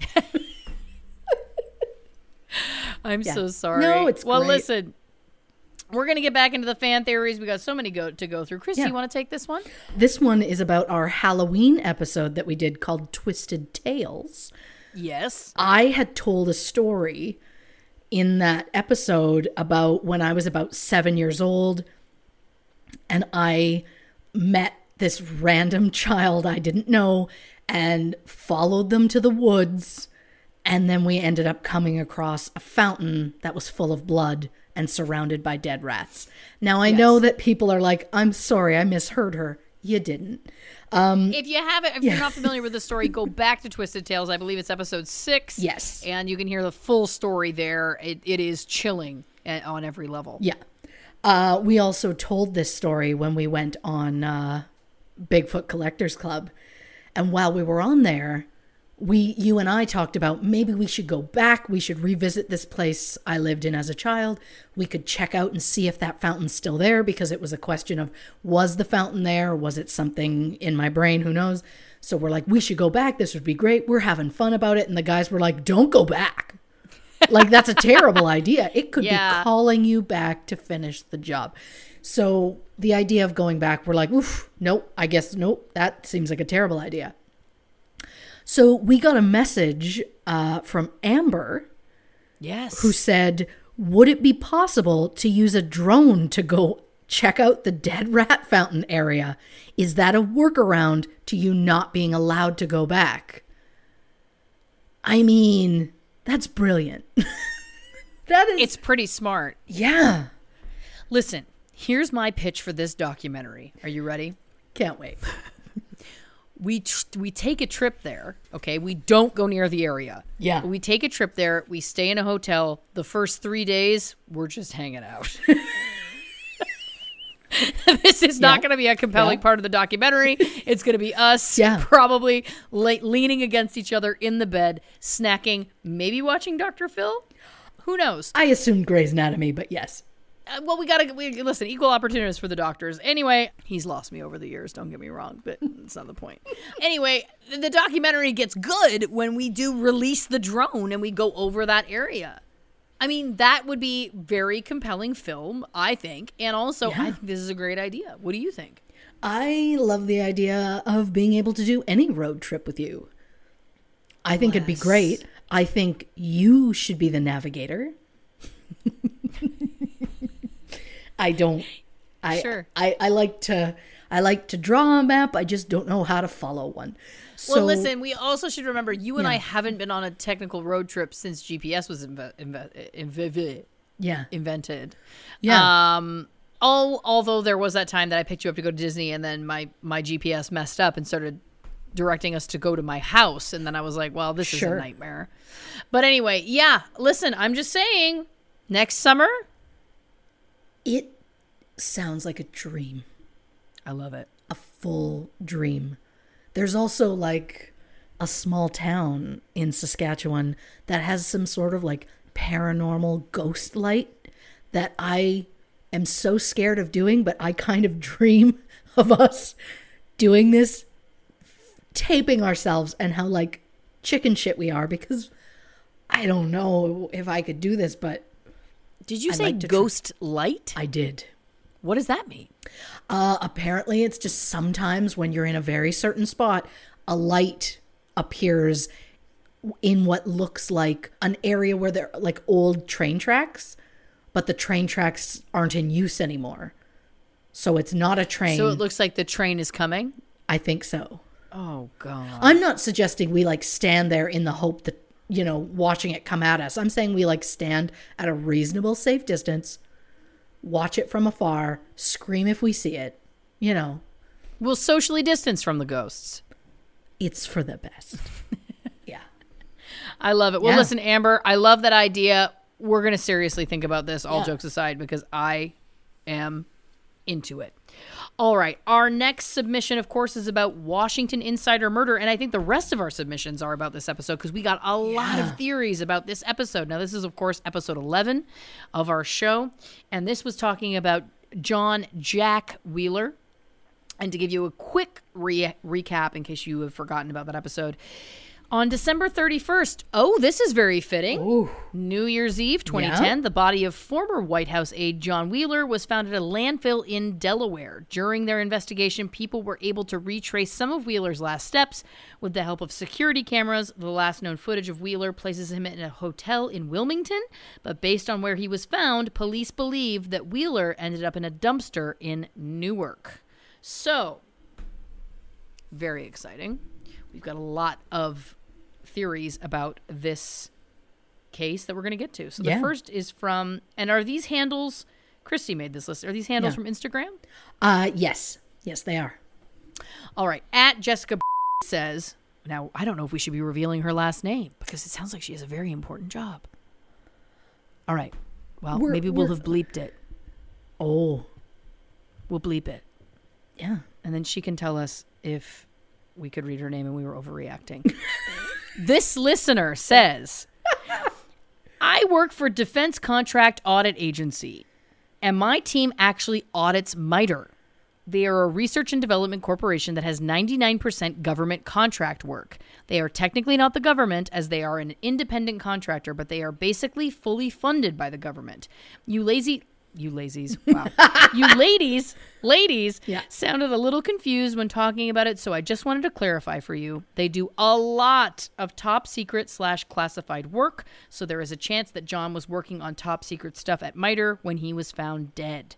I'm Yeah. so sorry. No, it's well, great. listen, we're going to get back into the fan theories. We got so many go to go through. Chris, Yeah. do you want to take this one? This one is about our Halloween episode that we did called Twisted Tales. Yes. I had told a story in that episode about when I was about seven years old and I met this random child I didn't know and followed them to the woods. And then we ended up coming across a fountain that was full of blood and surrounded by dead rats. Now, I Yes. know that people are like, I'm sorry, I misheard her. You didn't. Um, If you haven't, if yeah. you're not familiar with the story, go back to Twisted Tales. I believe it's episode six. Yes. And you can hear the full story there. It, it is chilling a- on every level. Yeah. Uh, we also told this story when we went on uh, Bigfoot Collectors Club. And while we were on there, we, you and I talked about maybe we should go back. We should revisit this place I lived in as a child. We could check out and see if that fountain's still there, because it was a question of, was the fountain there? Was it something in my brain? Who knows? So we're like, we should go back. This would be great. We're having fun about it. And the guys were like, don't go back. Like, that's a terrible idea. It could Yeah. be calling you back to finish the job. So the idea of going back, we're like, oof, nope, I guess, nope, that seems like a terrible idea. So we got a message uh, from Amber, Yes. who said, would it be possible to use a drone to go check out the dead rat fountain area? Is that a workaround to you not being allowed to go back? I mean, that's brilliant. That is, It's pretty smart. yeah. Listen, here's my pitch for this documentary. Are you ready? Can't wait. We tr- we take a trip there, okay? We don't go near the area. Yeah. We take a trip there. We stay in a hotel. The first three days, we're just hanging out. This is not Yeah. going to be a compelling Yeah. part of the documentary. It's going to be us Yeah. probably le- leaning against each other in the bed, snacking, maybe watching Doctor Phil. Who knows? I assumed Grey's Anatomy, but yes. Uh, well, we gotta we, listen. Equal opportunities for the doctors. Anyway, he's lost me over the years. Don't get me wrong, but it's not the point. Anyway, the documentary gets good when we do release the drone and we go over that area. I mean, that would be very compelling film, I think. And also, Yeah. I think this is a great idea. What do you think? I love the idea of being able to do any road trip with you. I think it'd be Yes. great. I think you should be the navigator. I don't I, Sure. I I like to I like to draw a map. I just don't know how to follow one. So Well, listen, we also should remember you and Yeah. I haven't been on a technical road trip since G P S was inve- inve- inve- yeah. invented. Yeah. Um, all, although there was that time that I picked you up to go to Disney and then my, my G P S messed up and started directing us to go to my house. And then I was like, well, this Sure. is a nightmare. But anyway, yeah, listen, I'm just saying, next summer, It sounds like a dream. I love it. A full dream. There's also like a small town in Saskatchewan that has some sort of like paranormal ghost light that I am so scared of doing, but I kind of dream of us doing this, taping ourselves, and how like chicken shit we are, because I don't know if I could do this, but Did you I'd say like to tr- ghost light? I did. What does that mean? Uh, apparently, it's just sometimes when you're in a very certain spot, a light appears in what looks like an area where there are like old train tracks, but the train tracks aren't in use anymore. So it's not a train. So it looks like the train is coming? I think so. Oh, God. I'm not suggesting we like stand there in the hope that, you know, watching it come at us. I'm saying we like stand at a reasonable, safe distance, watch it from afar, scream if we see it, you know. We'll socially distance from the ghosts. It's for the best. Yeah. I love it. Well, Yeah. listen, Amber, I love that idea. We're going to seriously think about this, all Yeah. jokes aside, because I am into it. All right. Our next submission, of course, is about Washington insider murder. And I think the rest of our submissions are about this episode because we got a lot of theories about this episode. Now, this is, of course, episode eleven of our show. And this was talking about John Jack Wheeler. And to give you a quick re- recap in case you have forgotten about that episode, on December thirty-first, oh, this is very fitting. Ooh. New Year's Eve, twenty ten, Yeah. the body of former White House aide John Wheeler was found at a landfill in Delaware. During their investigation, people were able to retrace some of Wheeler's last steps with the help of security cameras. The last known footage of Wheeler places him in a hotel in Wilmington, but based on where he was found, police believe that Wheeler ended up in a dumpster in Newark. So, very exciting. We've got a lot of theories about this case that we're going to get to. So the Yeah. first is from, and are these handles, Christy made this list, are these handles Yeah. from Instagram? Uh, yes. Yes, they are. All right. At Jessica says, now I don't know if we should be revealing her last name because it sounds like she has a very important job. All right. Well, We're- maybe we'll we're- have bleeped it. Oh, We'll bleep it. yeah. And then she can tell us if we could read her name and we were overreacting. This listener says, I work for Defense Contract Audit Agency, and my team actually audits MITRE. They are a research and development corporation that has ninety-nine percent government contract work. They are technically not the government, as they are an independent contractor, but they are basically fully funded by the government. You lazy... You lazies. Wow. You ladies, ladies Yeah. sounded a little confused when talking about it, so I just wanted to clarify for you. They do a lot of top secret slash classified work, so there is a chance that John was working on top secret stuff at MITRE when he was found dead.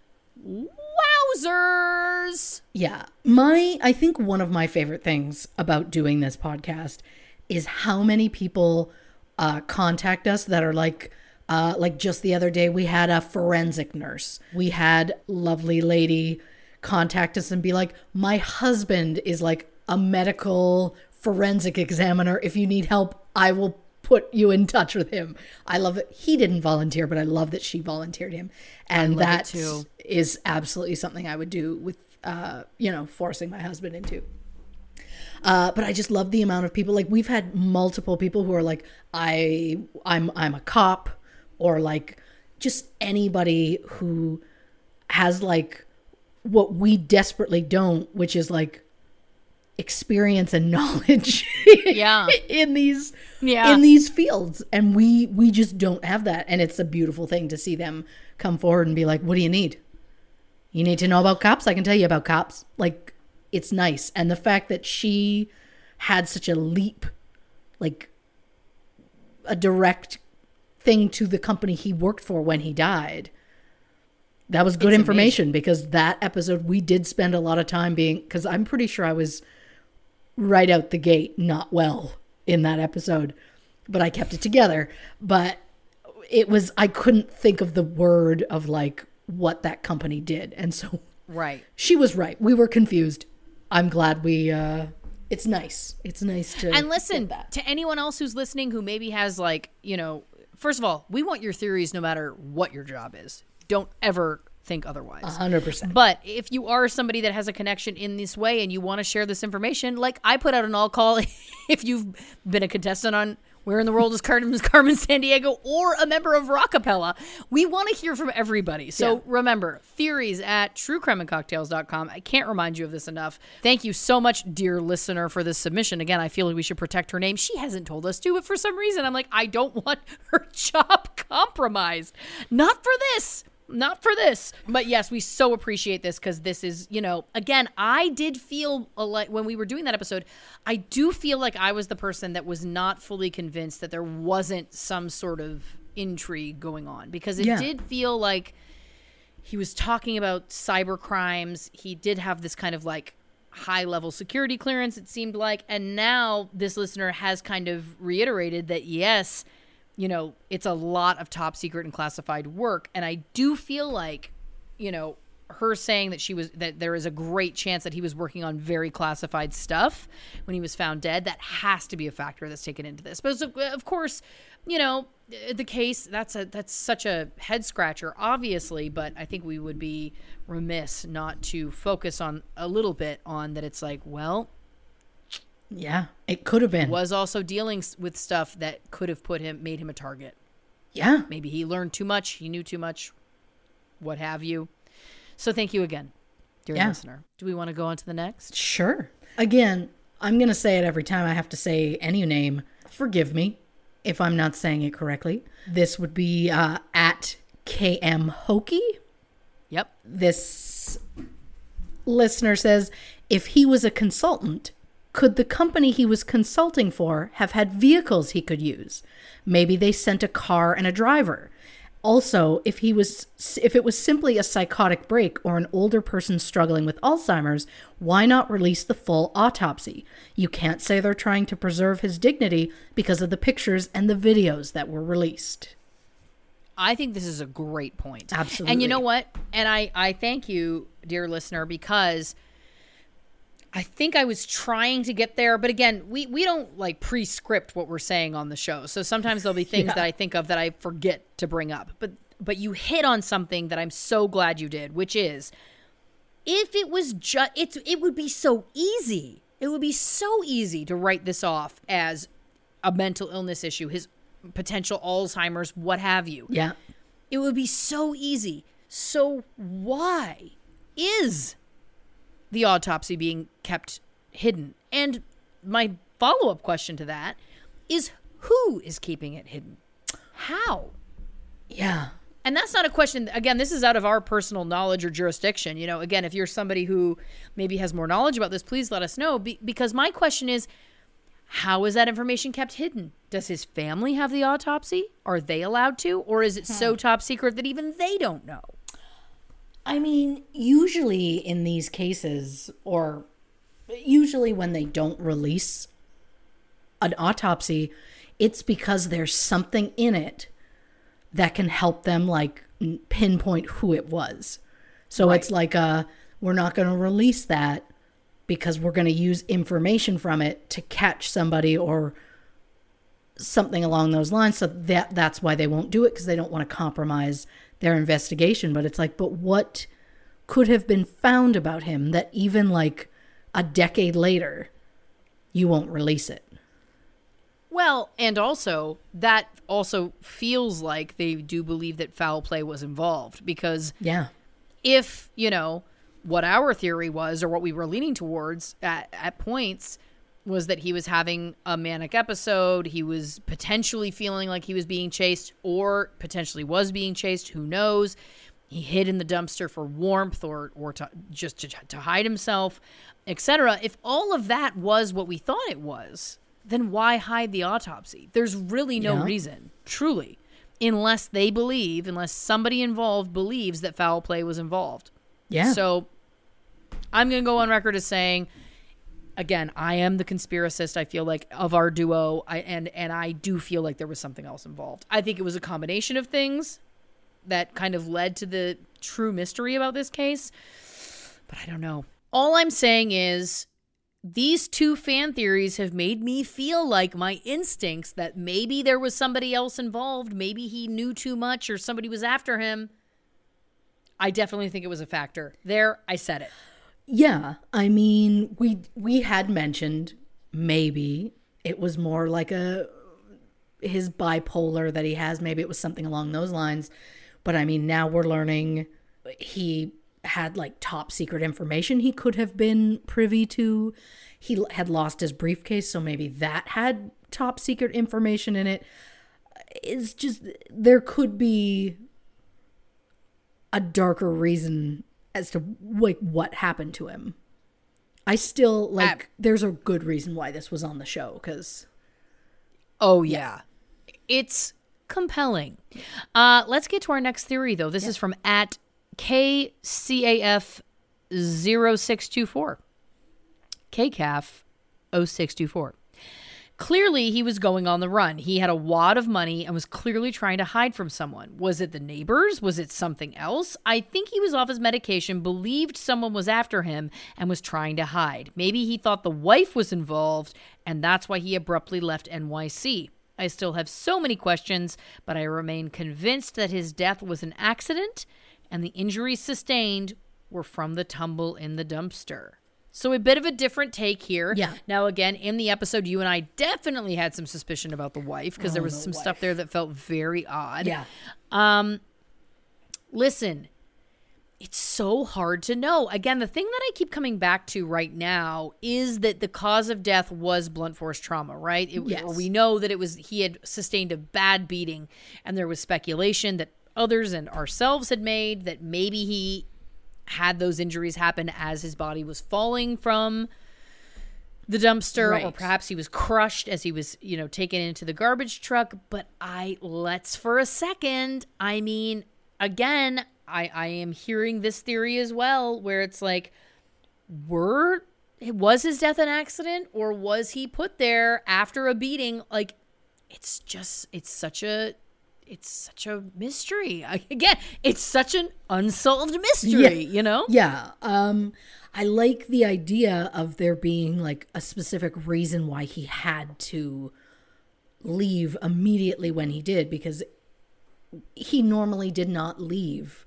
Wowzers! Yeah. My, I think one of my favorite things about doing this podcast is how many people uh, contact us that are like, uh, like just the other day, we had a forensic nurse. We had lovely lady contact us and be like, my husband is like a medical forensic examiner. If you need help, I will put you in touch with him. I love it. He didn't volunteer, but I love that she volunteered him. And love it that too. is absolutely something I would do with, uh, you know, forcing my husband into. Uh, but I just love the amount of people. Like, we've had multiple people who are like, I, I'm, I'm a cop, or like just anybody who has like what we desperately don't, which is like experience and knowledge Yeah. in these Yeah. in these fields, and we we just don't have that. And it's a beautiful thing to see them come forward and be like, what do you need? You need to know about cops? I can tell you about cops. Like, it's nice. And the fact that she had such a leap, like a direct thing to the company he worked for when he died, that was good It's information, because that episode we did spend a lot of time being, because I'm pretty sure I was right out the gate not well in that episode, but I kept it together. But it was, I couldn't think of the word of like what that company did. And so Right. she was right. We were confused. I'm glad we uh, it's nice. It's nice to And listen, get that. to anyone else who's listening who maybe has like, you know, first of all, we want your theories no matter what your job is. Don't ever think otherwise. A hundred percent. But if you are somebody that has a connection in this way and you want to share this information, like I put out an all call if you've been a contestant on Where in the World is Carmen, Carmen Sandiego or a member of Rockapella, we want to hear from everybody. So Yeah. remember, theories at true crime and cocktails dot com. I can't remind you of this enough. Thank you so much, dear listener, for this submission. Again, I feel like we should protect her name. She hasn't told us to, but for some reason, I'm like, I don't want her job compromised. Not for this. Not for this. But yes, we so appreciate this because this is, you know, again, I did feel a like when we were doing that episode, I do feel like I was the person that was not fully convinced that there wasn't some sort of intrigue going on because it Yeah. did feel like he was talking about cyber crimes. He did have this kind of like high level security clearance, it seemed like. And now this listener has kind of reiterated that, yes, you know, it's a lot of top secret and classified work. And I do feel like, you know, her saying that she was, that there is a great chance that he was working on very classified stuff when he was found dead. That has to be a factor that's taken into this. But of course, you know, the case, that's a, that's such a head scratcher, obviously, but I think we would be remiss not to focus on a little bit on that. It's like, well, Yeah, it could have been. was also dealing s- with stuff that could have put him, made him a target. Yeah. Maybe he learned too much, he knew too much, what have you. So thank you again, dear Yeah. listener. Do we want to go on to the next? Sure. Again, I'm going to say it every time I have to say any name. Forgive me if I'm not saying it correctly. This would be uh, at K M Hokey. Yep. This listener says, if he was a consultant, could the company he was consulting for have had vehicles he could use? Maybe they sent a car and a driver. Also, if he was if it was simply a psychotic break or an older person struggling with Alzheimer's, why not release the full autopsy? You can't say they're trying to preserve his dignity because of the pictures and the videos that were released. I think this is a great point. Absolutely. And you know what? And I, I thank you, dear listener, because I think I was trying to get there. But again, we, we don't like pre-script what we're saying on the show. So sometimes there'll be things Yeah. that I think of that I forget to bring up. But but you hit on something that I'm so glad you did, which is if it was just, it's it would be so easy. It would be so easy to write this off as a mental illness issue, his potential Alzheimer's, what have you. Yeah. It would be so easy. So why is the autopsy being kept hidden? And my follow-up question to that is, who is keeping it hidden? How? Yeah. And that's not a question, again, this is out of our personal knowledge or jurisdiction. You know, again, if you're somebody who maybe has more knowledge about this, please let us know. Be- because my question is, how is that information kept hidden? Does his family have the autopsy? Are they allowed to? Or is it so top secret that even they don't know? I mean, usually in these cases, or usually when they don't release an autopsy, it's because there's something in it that can help them like pinpoint who it was. So Right. it's like, a, we're not going to release that because we're going to use information from it to catch somebody or something along those lines. So that that's why they won't do it, because they don't want to compromise their investigation. But it's like, but what could have been found about him that even like a decade later, you won't release it? Well, and also, that also feels like they do believe that foul play was involved, because Yeah. if, you know, what our theory was, or what we were leaning towards at, at points, was that he was having a manic episode, he was potentially feeling like he was being chased, or potentially was being chased, who knows, he hid in the dumpster for warmth, or or to, just to, to hide himself, et cetera. If all of that was what we thought it was, then why hide the autopsy? There's really no Yeah. reason, truly, unless they believe, unless somebody involved believes that foul play was involved. Yeah. So I'm going to go on record as saying, again, I am the conspiracist, I feel like, of our duo, I, and, and I do feel like there was something else involved. I think it was a combination of things that kind of led to the true mystery about this case, but I don't know. All I'm saying is, these two fan theories have made me feel like my instincts that maybe there was somebody else involved, maybe he knew too much or somebody was after him. I definitely think it was a factor. There, I said it. Yeah, I mean, we we had mentioned maybe it was more like a his bipolar that he has. Maybe it was something along those lines. But I mean, now we're learning he had like top secret information he could have been privy to. He had lost his briefcase, so maybe that had top secret information in it. It's just, there could be a darker reason as to like what happened to him. I still like, uh, there's a good reason why this was on the show, because oh yeah, yeah. It's compelling. Uh, let's get to our next theory, though. This yeah. is from at K C A F zero six two four. K C A F zero six two four. Clearly, he was going on the run. He had a wad of money and was clearly trying to hide from someone. Was it the neighbors? Was it something else? I think he was off his medication, believed someone was after him, and was trying to hide. Maybe he thought the wife was involved, and that's why he abruptly left N Y C. I still have so many questions, but I remain convinced that his death was an accident, and the injuries sustained were from the tumble in the dumpster. So a bit of a different take here. Yeah. Now, again, in the episode, you and I definitely had some suspicion about the wife because oh, there was some wife. stuff there that felt very odd. Yeah. Um, listen, it's so hard to know. Again, the thing that I keep coming back to right now is that the cause of death was blunt force trauma, right? It, yes. Or we know that it was he had sustained a bad beating, and there was speculation that others and ourselves had made that maybe he had those injuries happen as his body was falling from the dumpster, right. Or perhaps he was crushed as he was, you know, taken into the garbage truck. But I, let's for a second, I mean, again, I, I am hearing this theory as well, where it's like, were, was his death an accident, or was he put there after a beating? Like, it's just, it's such a, it's such a mystery. Again, it's such an unsolved mystery, yeah. you know? Yeah. Um, I like the idea of there being like a specific reason why he had to leave immediately when he did, because he normally did not leave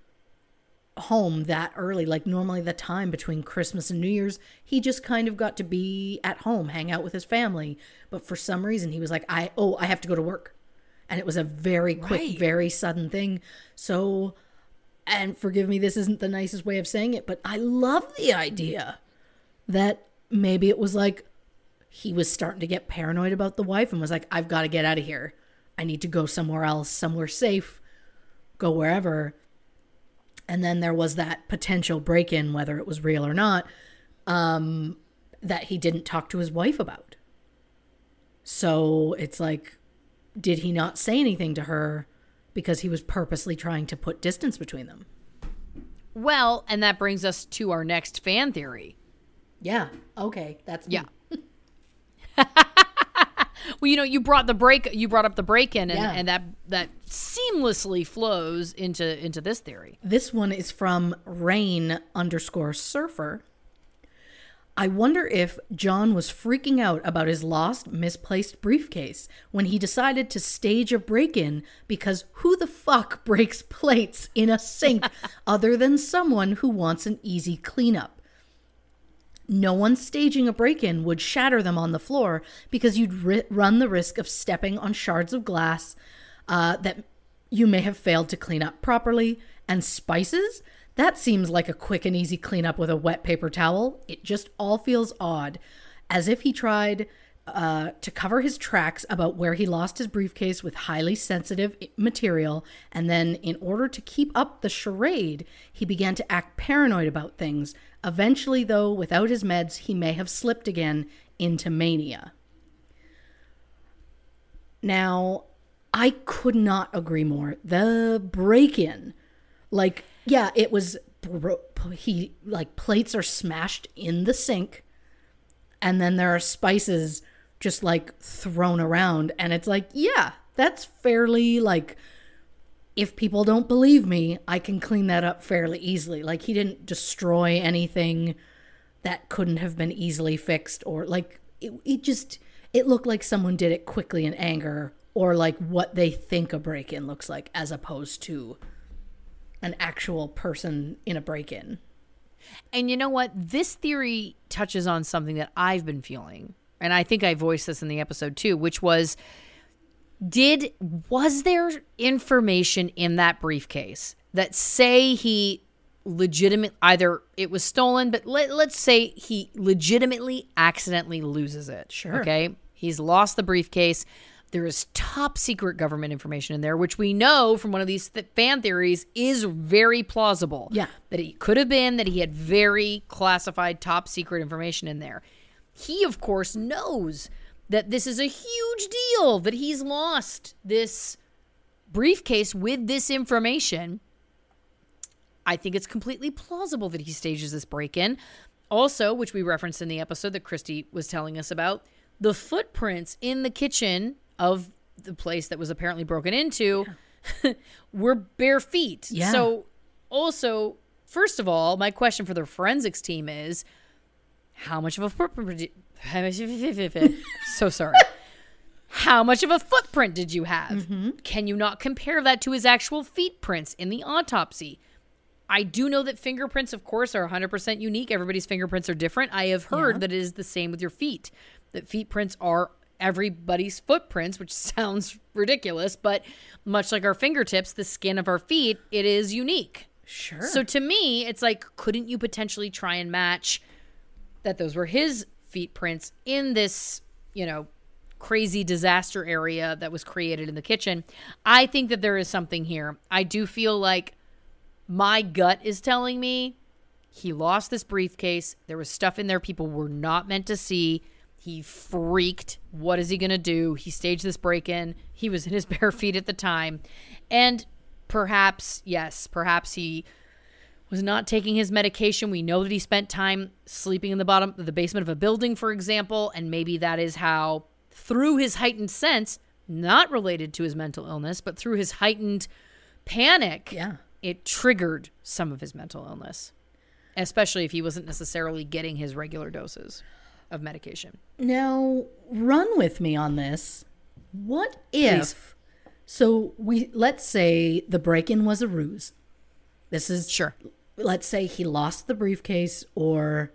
home that early. Like normally the time between Christmas and New Year's, he just kind of got to be at home, hang out with his family. But for some reason he was like, I, oh, I have to go to work. And it was a very quick, right. very sudden thing. So, and forgive me, this isn't the nicest way of saying it, but I love the idea that maybe it was like he was starting to get paranoid about the wife and was like, I've got to get out of here. I need to go somewhere else, somewhere safe, go wherever. And then there was that potential break-in, whether it was real or not, um, that he didn't talk to his wife about. So it's like, did he not say anything to her because he was purposely trying to put distance between them? Well, and that brings us to our next fan theory. Yeah. Okay. That's me. Yeah. Well, you know, you brought the break. You brought up the break-in, and, yeah. and that that seamlessly flows into into this theory. This one is from Rain underscore Surfer. I wonder if John was freaking out about his lost, misplaced briefcase when he decided to stage a break-in, because who the fuck breaks plates in a sink other than someone who wants an easy cleanup? No one staging a break-in would shatter them on the floor, because you'd ri- run the risk of stepping on shards of glass uh, that you may have failed to clean up properly. And spices? That seems like a quick and easy cleanup with a wet paper towel. It just all feels odd, as if he tried uh, to cover his tracks about where he lost his briefcase with highly sensitive material, and then in order to keep up the charade, he began to act paranoid about things. Eventually, though, without his meds, he may have slipped again into mania. Now, I could not agree more. The break-in, like... Yeah, it was, he, like, plates are smashed in the sink, and then there are spices just, like, thrown around, and it's like, yeah, that's fairly, like, if people don't believe me, I can clean that up fairly easily. Like, he didn't destroy anything that couldn't have been easily fixed, or like it, it just it looked like someone did it quickly in anger, or like what they think a break-in looks like, as opposed to an actual person in a break-in. And you know what? This theory touches on something that I've been feeling, and I think I voiced this in the episode too, which was, did was there information in that briefcase that say he legitimate either it was stolen, but let, let's say he legitimately accidentally loses it. Sure. Okay. He's lost the briefcase. There is top secret government information in there, which we know from one of these th- fan theories is very plausible. Yeah. That it could have been that he had very classified top secret information in there. He, of course, knows that this is a huge deal, that he's lost this briefcase with this information. I think it's completely plausible that he stages this break-in. Also, which we referenced in the episode that Christy was telling us about, the footprints in the kitchen of the place that was apparently broken into yeah. were bare feet. Yeah. So also, first of all, my question for the forensics team is, how much of a footprint did you... so sorry. How much of a footprint did you have? Mm-hmm. Can you not compare that to his actual feet prints in the autopsy? I do know that fingerprints, of course, are one hundred percent unique. Everybody's fingerprints are different. I have heard yeah. that it is the same with your feet, that feet prints are everybody's footprints, which sounds ridiculous, but much like our fingertips, the skin of our feet, it is unique. Sure. So to me, it's like, couldn't you potentially try and match that those were his feet prints in this, you know, crazy disaster area that was created in the kitchen? I think that there is something here. I do feel like my gut is telling me he lost this briefcase. There was stuff in there people were not meant to see. He freaked. What is he going to do? He staged this break-in. He was in his bare feet at the time. And perhaps, yes, perhaps he was not taking his medication. We know that he spent time sleeping in the bottom, the basement of a building, for example. And maybe that is how, through his heightened sense, not related to his mental illness, but through his heightened panic, yeah. it triggered some of his mental illness, especially if he wasn't necessarily getting his regular doses of medication. Now, run with me on this. What if, Please. so we, let's say the break-in was a ruse. This is, sure. Let's say he lost the briefcase, or,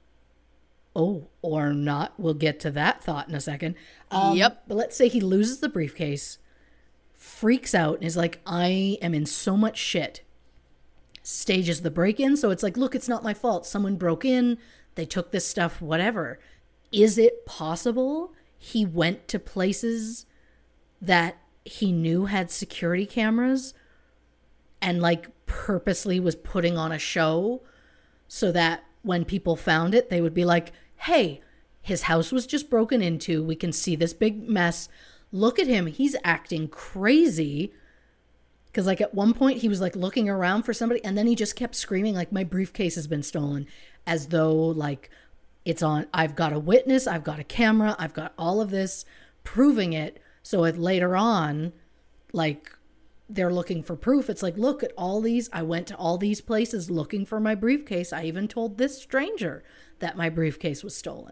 oh, or not. We'll get to that thought in a second. Um, yep. But let's say he loses the briefcase, freaks out, and is like, I am in so much shit. Stages the break-in, so it's like, look, it's not my fault. Someone broke in, they took this stuff, whatever. Is it possible he went to places that he knew had security cameras and like purposely was putting on a show so that when people found it, they would be like, hey, his house was just broken into. We can see this big mess. Look at him. He's acting crazy. Because like at one point he was like looking around for somebody, and then he just kept screaming like, my briefcase has been stolen, as though like it's on, I've got a witness, I've got a camera, I've got all of this proving it. So it, later on, like they're looking for proof. It's like, look at all these, I went to all these places looking for my briefcase. I even told this stranger that my briefcase was stolen.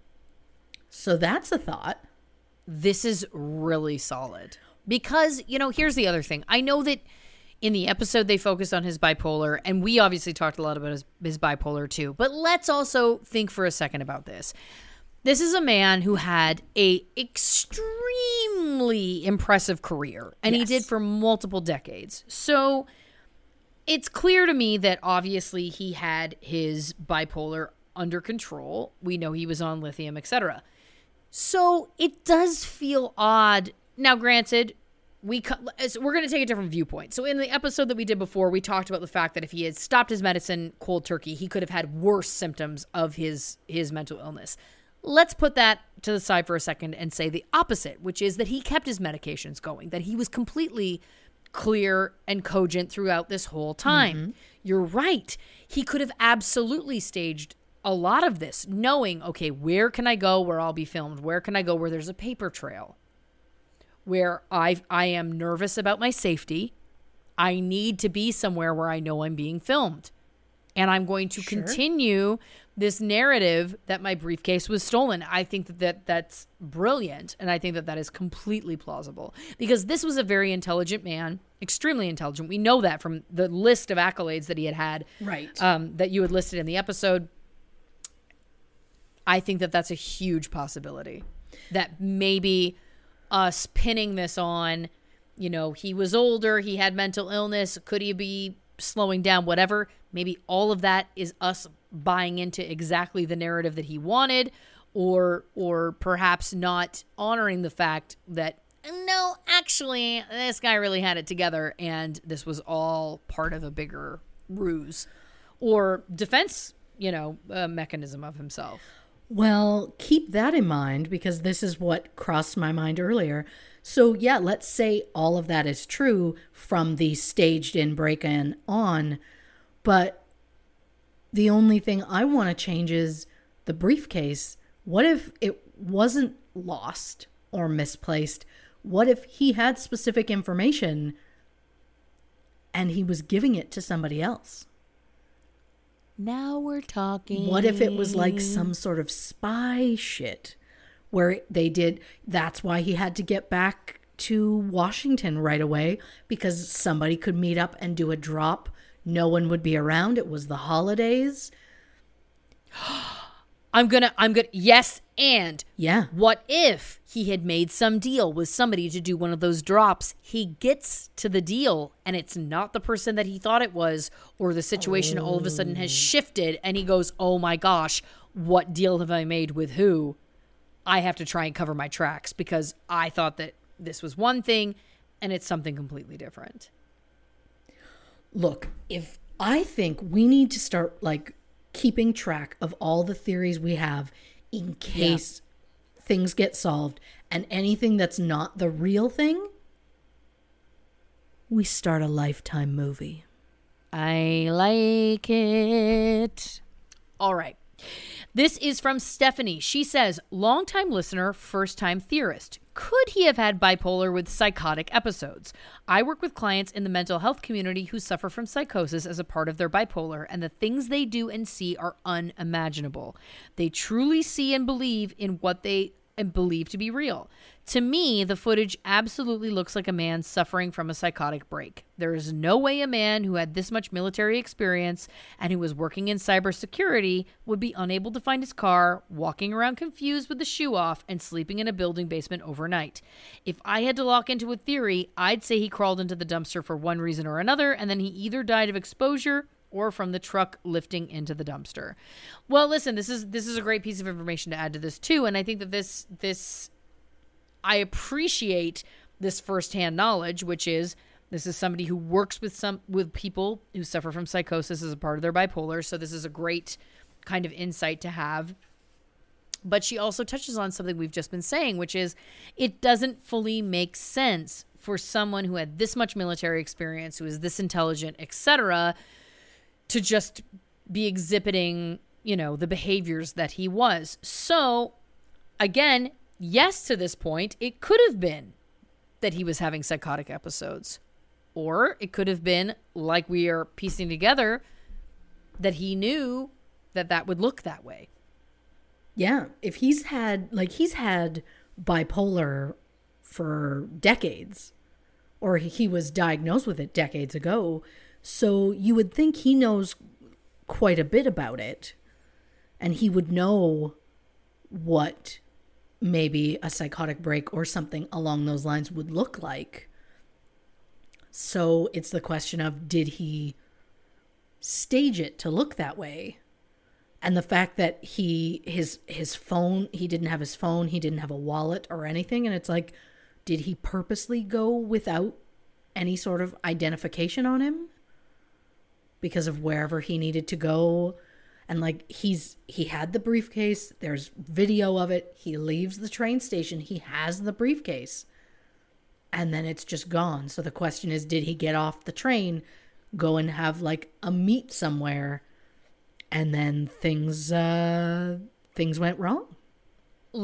So that's a thought. This is really solid. Because, you know, here's the other thing. I know that in the episode they focused on his bipolar, and we obviously talked a lot about his, his bipolar too. But let's also think for a second about this. This is a man who had a extremely impressive career, and yes. he did for multiple decades. So it's clear to me that obviously he had his bipolar under control. We know he was on lithium, et cetera. So it does feel odd. Now, granted, we we're going to take a different viewpoint. So in the episode that we did before, we talked about the fact that if he had stopped his medicine cold turkey, he could have had worse symptoms of his his mental illness. Let's put that to the side for a second and say the opposite, which is that he kept his medications going, that he was completely clear and cogent throughout this whole time. Mm-hmm. You're right. He could have absolutely staged a lot of this, knowing, okay, where can I go where I'll be filmed? Where can I go where there's a paper trail? Where I I am nervous about my safety. I need to be somewhere where I know I'm being filmed. and I'm going to Sure. continue this narrative that my briefcase was stolen. I think that, that that's brilliant, and I think that that is completely plausible because this was a very intelligent man, extremely intelligent. We know that from the list of accolades that he had had, Right. um, that you had listed in the episode. I think that that's a huge possibility, that maybe us pinning this on, you know, he was older, he had mental illness, could he be slowing down, whatever. Maybe all of that is us buying into exactly the narrative that he wanted, or or perhaps not honoring the fact that, no, actually, this guy really had it together and this was all part of a bigger ruse or defense, you know, uh, mechanism of himself. Well, keep that in mind because this is what crossed my mind earlier. So, yeah, let's say all of that is true from the staged in break-in on, but the only thing I want to change is the briefcase. What if it wasn't lost or misplaced? What if he had specific information and he was giving it to somebody else? Now we're talking. What if it was like some sort of spy shit where they did, that's why he had to get back to Washington right away because somebody could meet up and do a drop. No one would be around. It was the holidays. I'm gonna, I'm gonna, yes, and Yeah. what if he had made some deal with somebody to do one of those drops? He gets to the deal and it's not the person that he thought it was, or the situation all of a sudden has shifted and he goes, oh my gosh, what deal have I made with who? I have to try and cover my tracks because I thought that this was one thing and it's something completely different. Look, if I think we need to start like keeping track of all the theories we have in case things get solved and anything that's not the real thing, we start a Lifetime movie. I like it. All right. This is from Stephanie. She says, longtime listener, first-time theorist. Could he have had bipolar with psychotic episodes? I work with clients in the mental health community who suffer from psychosis as a part of their bipolar, and the things they do and see are unimaginable. They truly see and believe in what they and believe to be real. To me, the footage absolutely looks like a man suffering from a psychotic break. There is no way a man who had this much military experience and who was working in cybersecurity would be unable to find his car, walking around confused with the shoe off, and sleeping in a building basement overnight. If I had to lock into a theory, I'd say he crawled into the dumpster for one reason or another, and then he either died of exposure or from the truck lifting into the dumpster. Well, listen, this is this is a great piece of information to add to this too, and I think that this this I appreciate this firsthand knowledge, which is this is somebody who works with some with people who suffer from psychosis as a part of their bipolar. So this is a great kind of insight to have. But she also touches on something we've just been saying, which is it doesn't fully make sense for someone who had this much military experience, who is this intelligent, et cetera, to just be exhibiting, you know, the behaviors that he was. So, again, yes, to this point, it could have been that he was having psychotic episodes. Or it could have been, like we are piecing together, that he knew that that would look that way. Yeah, if he's had, like, he's had bipolar for decades, or he was diagnosed with it decades ago, so you would think he knows quite a bit about it, and he would know what maybe a psychotic break or something along those lines would look like. So it's the question of, did he stage it to look that way? And the fact that he his his phone, he didn't have his phone, he didn't have a wallet or anything, and it's like, did he purposely go without any sort of identification on him because of wherever he needed to go? And like, he's he had the briefcase, there's video of it, he leaves the train station, he has the briefcase, and then it's just gone. So the question is, did he get off the train, go and have like a meet somewhere, and then things uh things went wrong? Look,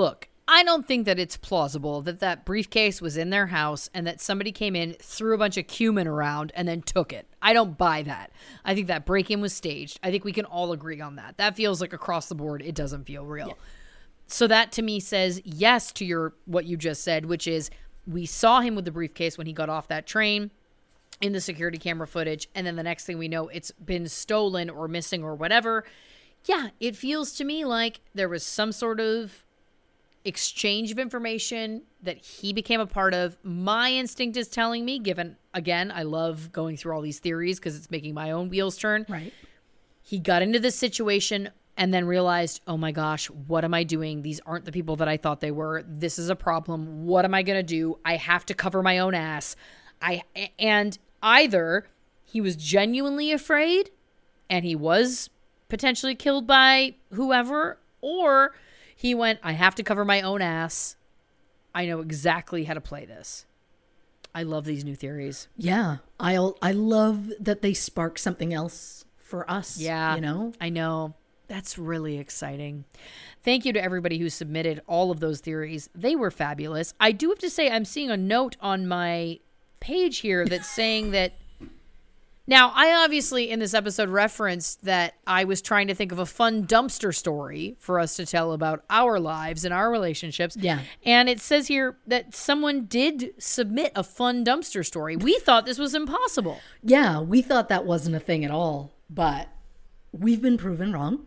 I don't think that it's plausible that that briefcase was in their house and that somebody came in, threw a bunch of cumin around, and then took it. I don't buy that. I think that break-in was staged. I think we can all agree on that. That feels like across the board, it doesn't feel real. Yeah. So that to me says yes to your what you just said, which is we saw him with the briefcase when he got off that train in the security camera footage, and then the next thing we know, it's been stolen or missing or whatever. Yeah, it feels to me like there was some sort of exchange of information that he became a part of. My instinct is telling me, given, again, I love going through all these theories because it's making my own wheels turn. Right. He got into this situation and then realized, oh my gosh, what am I doing? These aren't the people that I thought they were. This is a problem. What am I going to do? I have to cover my own ass. I and either he was genuinely afraid and he was potentially killed by whoever, or he went, I have to cover my own ass. I know exactly how to play this. I love these new theories. Yeah. I I love that they spark something else for us. Yeah. You know? I know. That's really exciting. Thank you to everybody who submitted all of those theories. They were fabulous. I do have to say, I'm seeing a note on my page here that's saying that now, I obviously in this episode referenced that I was trying to think of a fun dumpster story for us to tell about our lives and our relationships. Yeah. And it says here that someone did submit a fun dumpster story. We thought this was impossible. Yeah, we thought that wasn't a thing at all, but we've been proven wrong.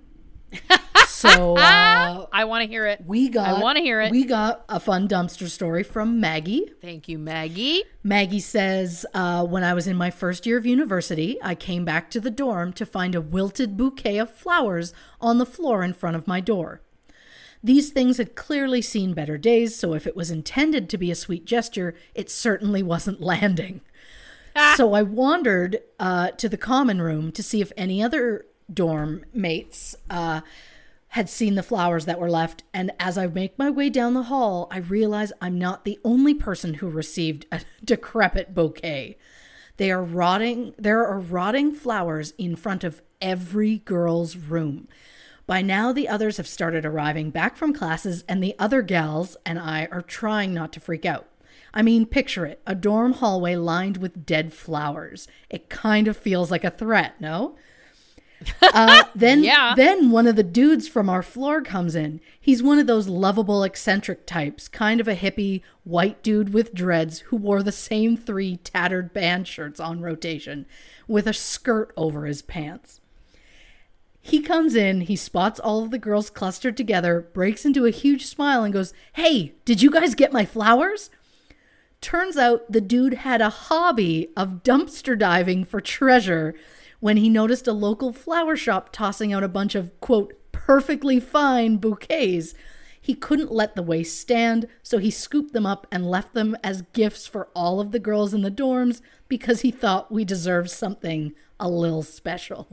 So uh, I want to hear it. We got. I want to hear it. We got a fun dumpster story from Maggie. Thank you, Maggie. Maggie says, uh, when I was in my first year of university, I came back to the dorm to find a wilted bouquet of flowers on the floor in front of my door. These things had clearly seen better days, so if it was intended to be a sweet gesture, it certainly wasn't landing. Ah. So I wandered uh, to the common room to see if any other dorm mates uh, had seen the flowers that were left. And as I make my way down the hall, I realize I'm not the only person who received a decrepit bouquet. They are rotting. There are rotting flowers in front of every girl's room. By now, the others have started arriving back from classes, and the other gals and I are trying not to freak out. I mean, picture it, a dorm hallway lined with dead flowers. It kind of feels like a threat, no? Uh, then, yeah. then one of the dudes from our floor comes in. He's one of those lovable eccentric types, kind of a hippie white dude with dreads who wore the same three tattered band shirts on rotation with a skirt over his pants. He comes in, he spots all of the girls clustered together, breaks into a huge smile and goes, "Hey, did you guys get my flowers?" Turns out the dude had a hobby of dumpster diving for treasure when he noticed a local flower shop tossing out a bunch of, quote, perfectly fine bouquets. He couldn't let the waste stand, so he scooped them up and left them as gifts for all of the girls in the dorms because he thought we deserved something a little special.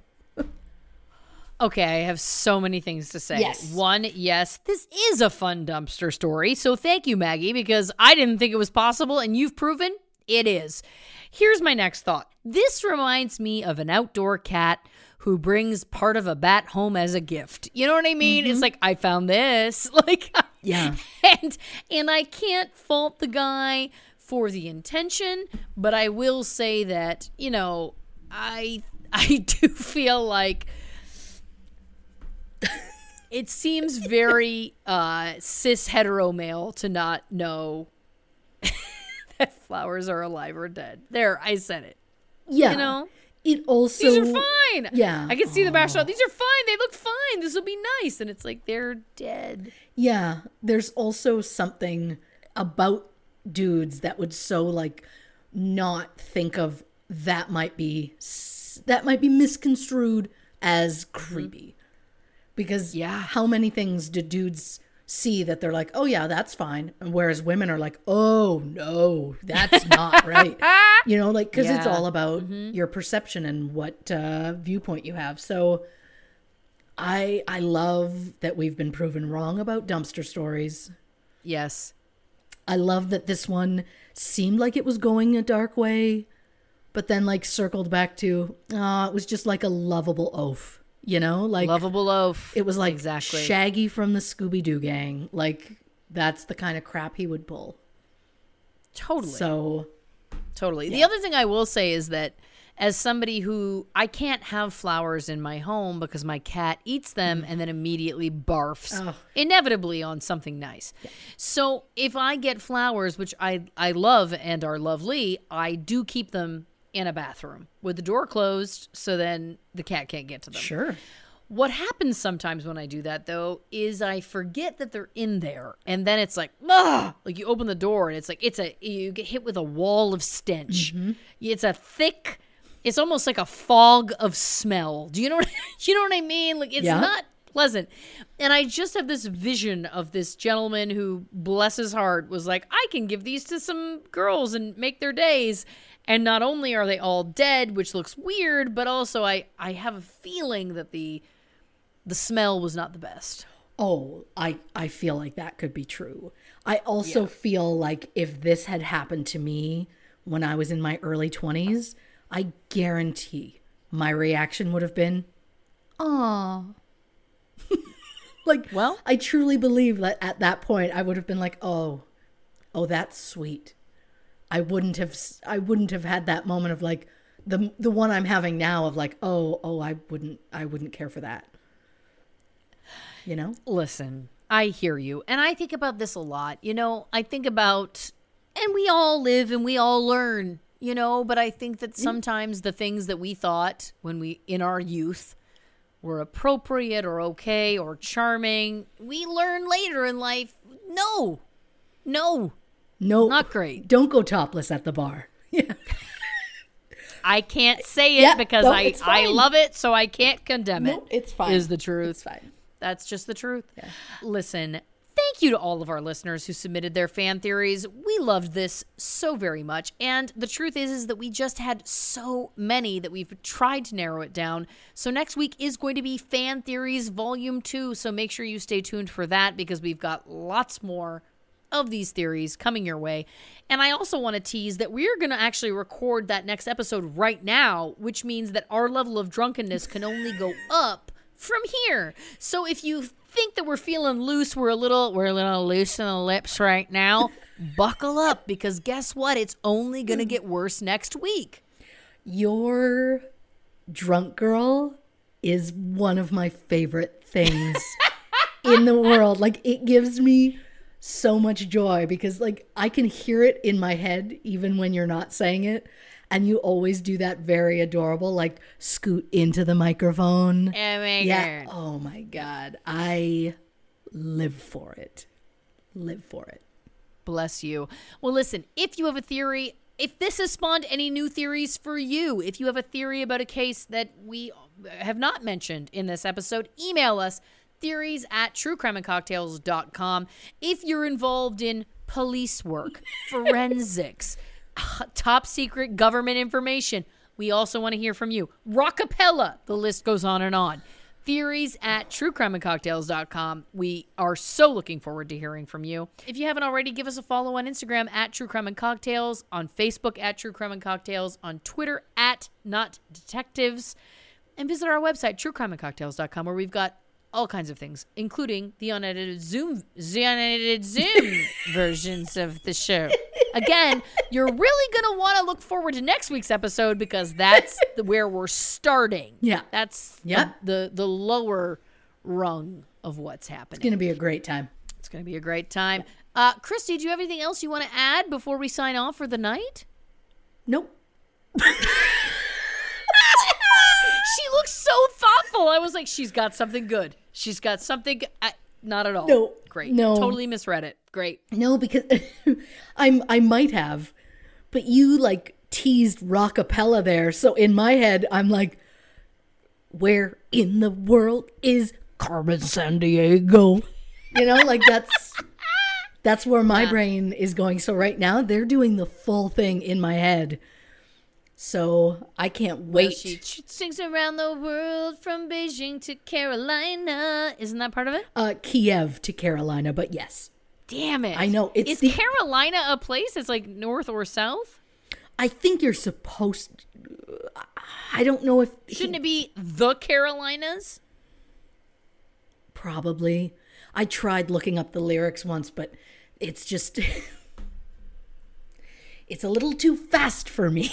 Okay, I have so many things to say. Yes. One, yes, this is a fun dumpster story, so thank you, Maggie, because I didn't think it was possible, and you've proven it is. Here's my next thought. This reminds me of an outdoor cat who brings part of a bat home as a gift. You know what I mean? Mm-hmm. It's like, I found this. Like, yeah. And, and I can't fault the guy for the intention, but I will say that, you know, I I do feel like it seems very uh, cis hetero male to not know that flowers are alive or dead. There, I said it. Yeah. You know? It also... These are fine. Yeah. I can see the backshot. These are fine. They look fine. This will be nice. And it's like, they're dead. Yeah. There's also something about dudes that would so, like, not think of that might be... That might be misconstrued as creepy. Because yeah. how many things do dudes see that they're like, oh yeah, that's fine. And whereas women are like, oh no, that's not right. You know, like, because yeah. it's all about mm-hmm. your perception and what uh, viewpoint you have. So I I love that we've been proven wrong about dumpster stories. Yes. I love that this one seemed like it was going a dark way, but then like circled back to, uh, it was just like a lovable oaf. You know, like lovable oaf. It was like exactly Shaggy from the Scooby-Doo gang. Like, that's the kind of crap he would pull. Totally. So, totally. yeah. The other thing I will say is that as somebody who, I can't have flowers in my home because my cat eats them and then immediately barfs Oh. inevitably on something nice. Yeah. So if I get flowers, which I, I love and are lovely, I do keep them in a bathroom with the door closed so then the cat can't get to them. Sure. What happens sometimes when I do that, though, is I forget that they're in there. And then it's like, ah, like you open the door and it's like, it's a, you get hit with a wall of stench. Mm-hmm. It's a thick, it's almost like a fog of smell. Do you know what, you know what I mean? Like, it's yeah. not pleasant. And I just have this vision of this gentleman who, bless his heart, was like, I can give these to some girls and make their days. And not only are they all dead, which looks weird, but also I, I have a feeling that the the smell was not the best. Oh, I, I feel like that could be true. I also yeah. feel like if this had happened to me when I was in my early twenties, I guarantee my reaction would have been, aw. Like, well, I truly believe that at that point I would have been like, oh, oh, that's sweet. I wouldn't have, I wouldn't have had that moment of like the the one I'm having now of like, oh, oh, I wouldn't, I wouldn't care for that. You know? Listen, I hear you. And I think about this a lot. You know, I think about, and we all live and we all learn, you know, but I think that sometimes the things that we thought when we, in our youth, were appropriate or okay or charming, we learn later in life, no, no, no, not great. Don't go topless at the bar. Yeah. I can't say it yeah, because no, I, I love it, so I can't condemn it. No, it's fine. Is the truth. It's fine. That's just the truth. Yeah. Listen, thank you to all of our listeners who submitted their fan theories. We loved this so very much. And the truth is, is that we just had so many that we've tried to narrow it down. So next week is going to be Fan Theories Volume two. So make sure you stay tuned for that because we've got lots more of these theories coming your way. And I also want to tease that we're going to actually record that next episode right now, which means that our level of drunkenness can only go up from here. So if you think that we're feeling loose, we're a little we're a little loose in the lips right now, buckle up because guess what? It's only going to get worse next week. Your drunk girl is one of my favorite things in the world. Like, it gives me so much joy because, like, I can hear it in my head even when you're not saying it. And you always do that very adorable, like, scoot into the microphone. Oh, my yeah. God. Oh, my God. I live for it. Live for it. Bless you. Well, listen, if you have a theory, if this has spawned any new theories for you, if you have a theory about a case that we have not mentioned in this episode, email us, theories at true crime and cocktails dot com. If you're involved in police work, forensics, top secret government information, we also want to hear from you. Rockapella, the list goes on and on. Theories at true crime and cocktails dot com. We are so looking forward to hearing from you. If you haven't already, give us a follow on Instagram at True Crime and Cocktails, on Facebook at True Crime and Cocktails, on Twitter at Not Detectives, and visit our website, true crime and cocktails dot com, where we've got all kinds of things, including the unedited Zoom, the unedited Zoom versions of the show. Again, you're really going to want to look forward to next week's episode because that's the, where we're starting. Yeah. That's yep. the, the, the lower rung of what's happening. It's going to be a great time. It's going to be a great time. Uh, Christy, do you have anything else you want to add before we sign off for the night? Nope. She looks so thoughtful. I was like, she's got something good. She's got something. I, not at all. No. Great. No. Totally misread it. Great. No, because I'm I might have, but you like teased rockapella there. So in my head, I'm like, where in the world is Carmen Sandiego? You know, like that's that's where my yeah. brain is going. So right now, they're doing the full thing in my head. So I can't wait. Well, she sings around the world from Beijing to Carolina. Isn't that part of it? Uh, Kiev to Carolina, but yes. Damn it. I know. It's Is the, Carolina a place? It's like north or south? I think you're supposed to, I don't know if. Shouldn't he, it be the Carolinas? Probably. I tried looking up the lyrics once, but it's just it's a little too fast for me.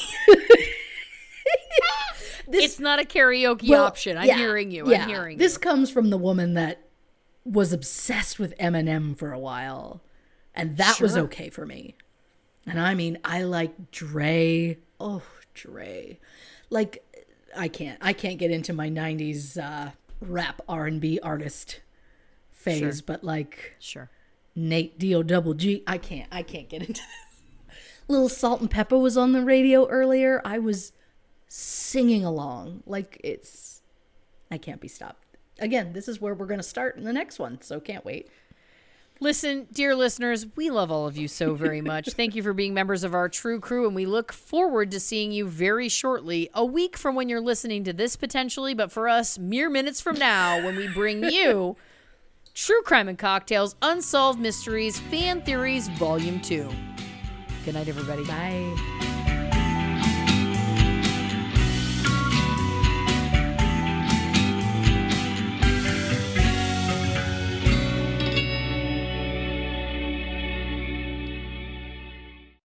This, it's not a karaoke well, option. I'm yeah, hearing you. Yeah. I'm hearing this you. comes from the woman that was obsessed with Eminem for a while, and that was Sure. okay for me. And I mean, I like Dre. Oh, Dre. Like, I can't. I can't get into my nineties uh, rap R and B artist phase, Sure. but like Sure. Nate D O double G. I can't. I can't get into this. Little Salt and Pepper was on the radio earlier. I was singing along like it's. I can't be stopped. Again, this is where we're going to start in the next one, so can't wait. Listen, dear listeners, we love all of you so very much. Thank you for being members of our True Crew, and we look forward to seeing you very shortly, a week from when you're listening to this potentially, but for us, mere minutes from now, when we bring you True Crime and Cocktails, Unsolved Mysteries, Fan Theories, Volume two. Good night, everybody. Bye.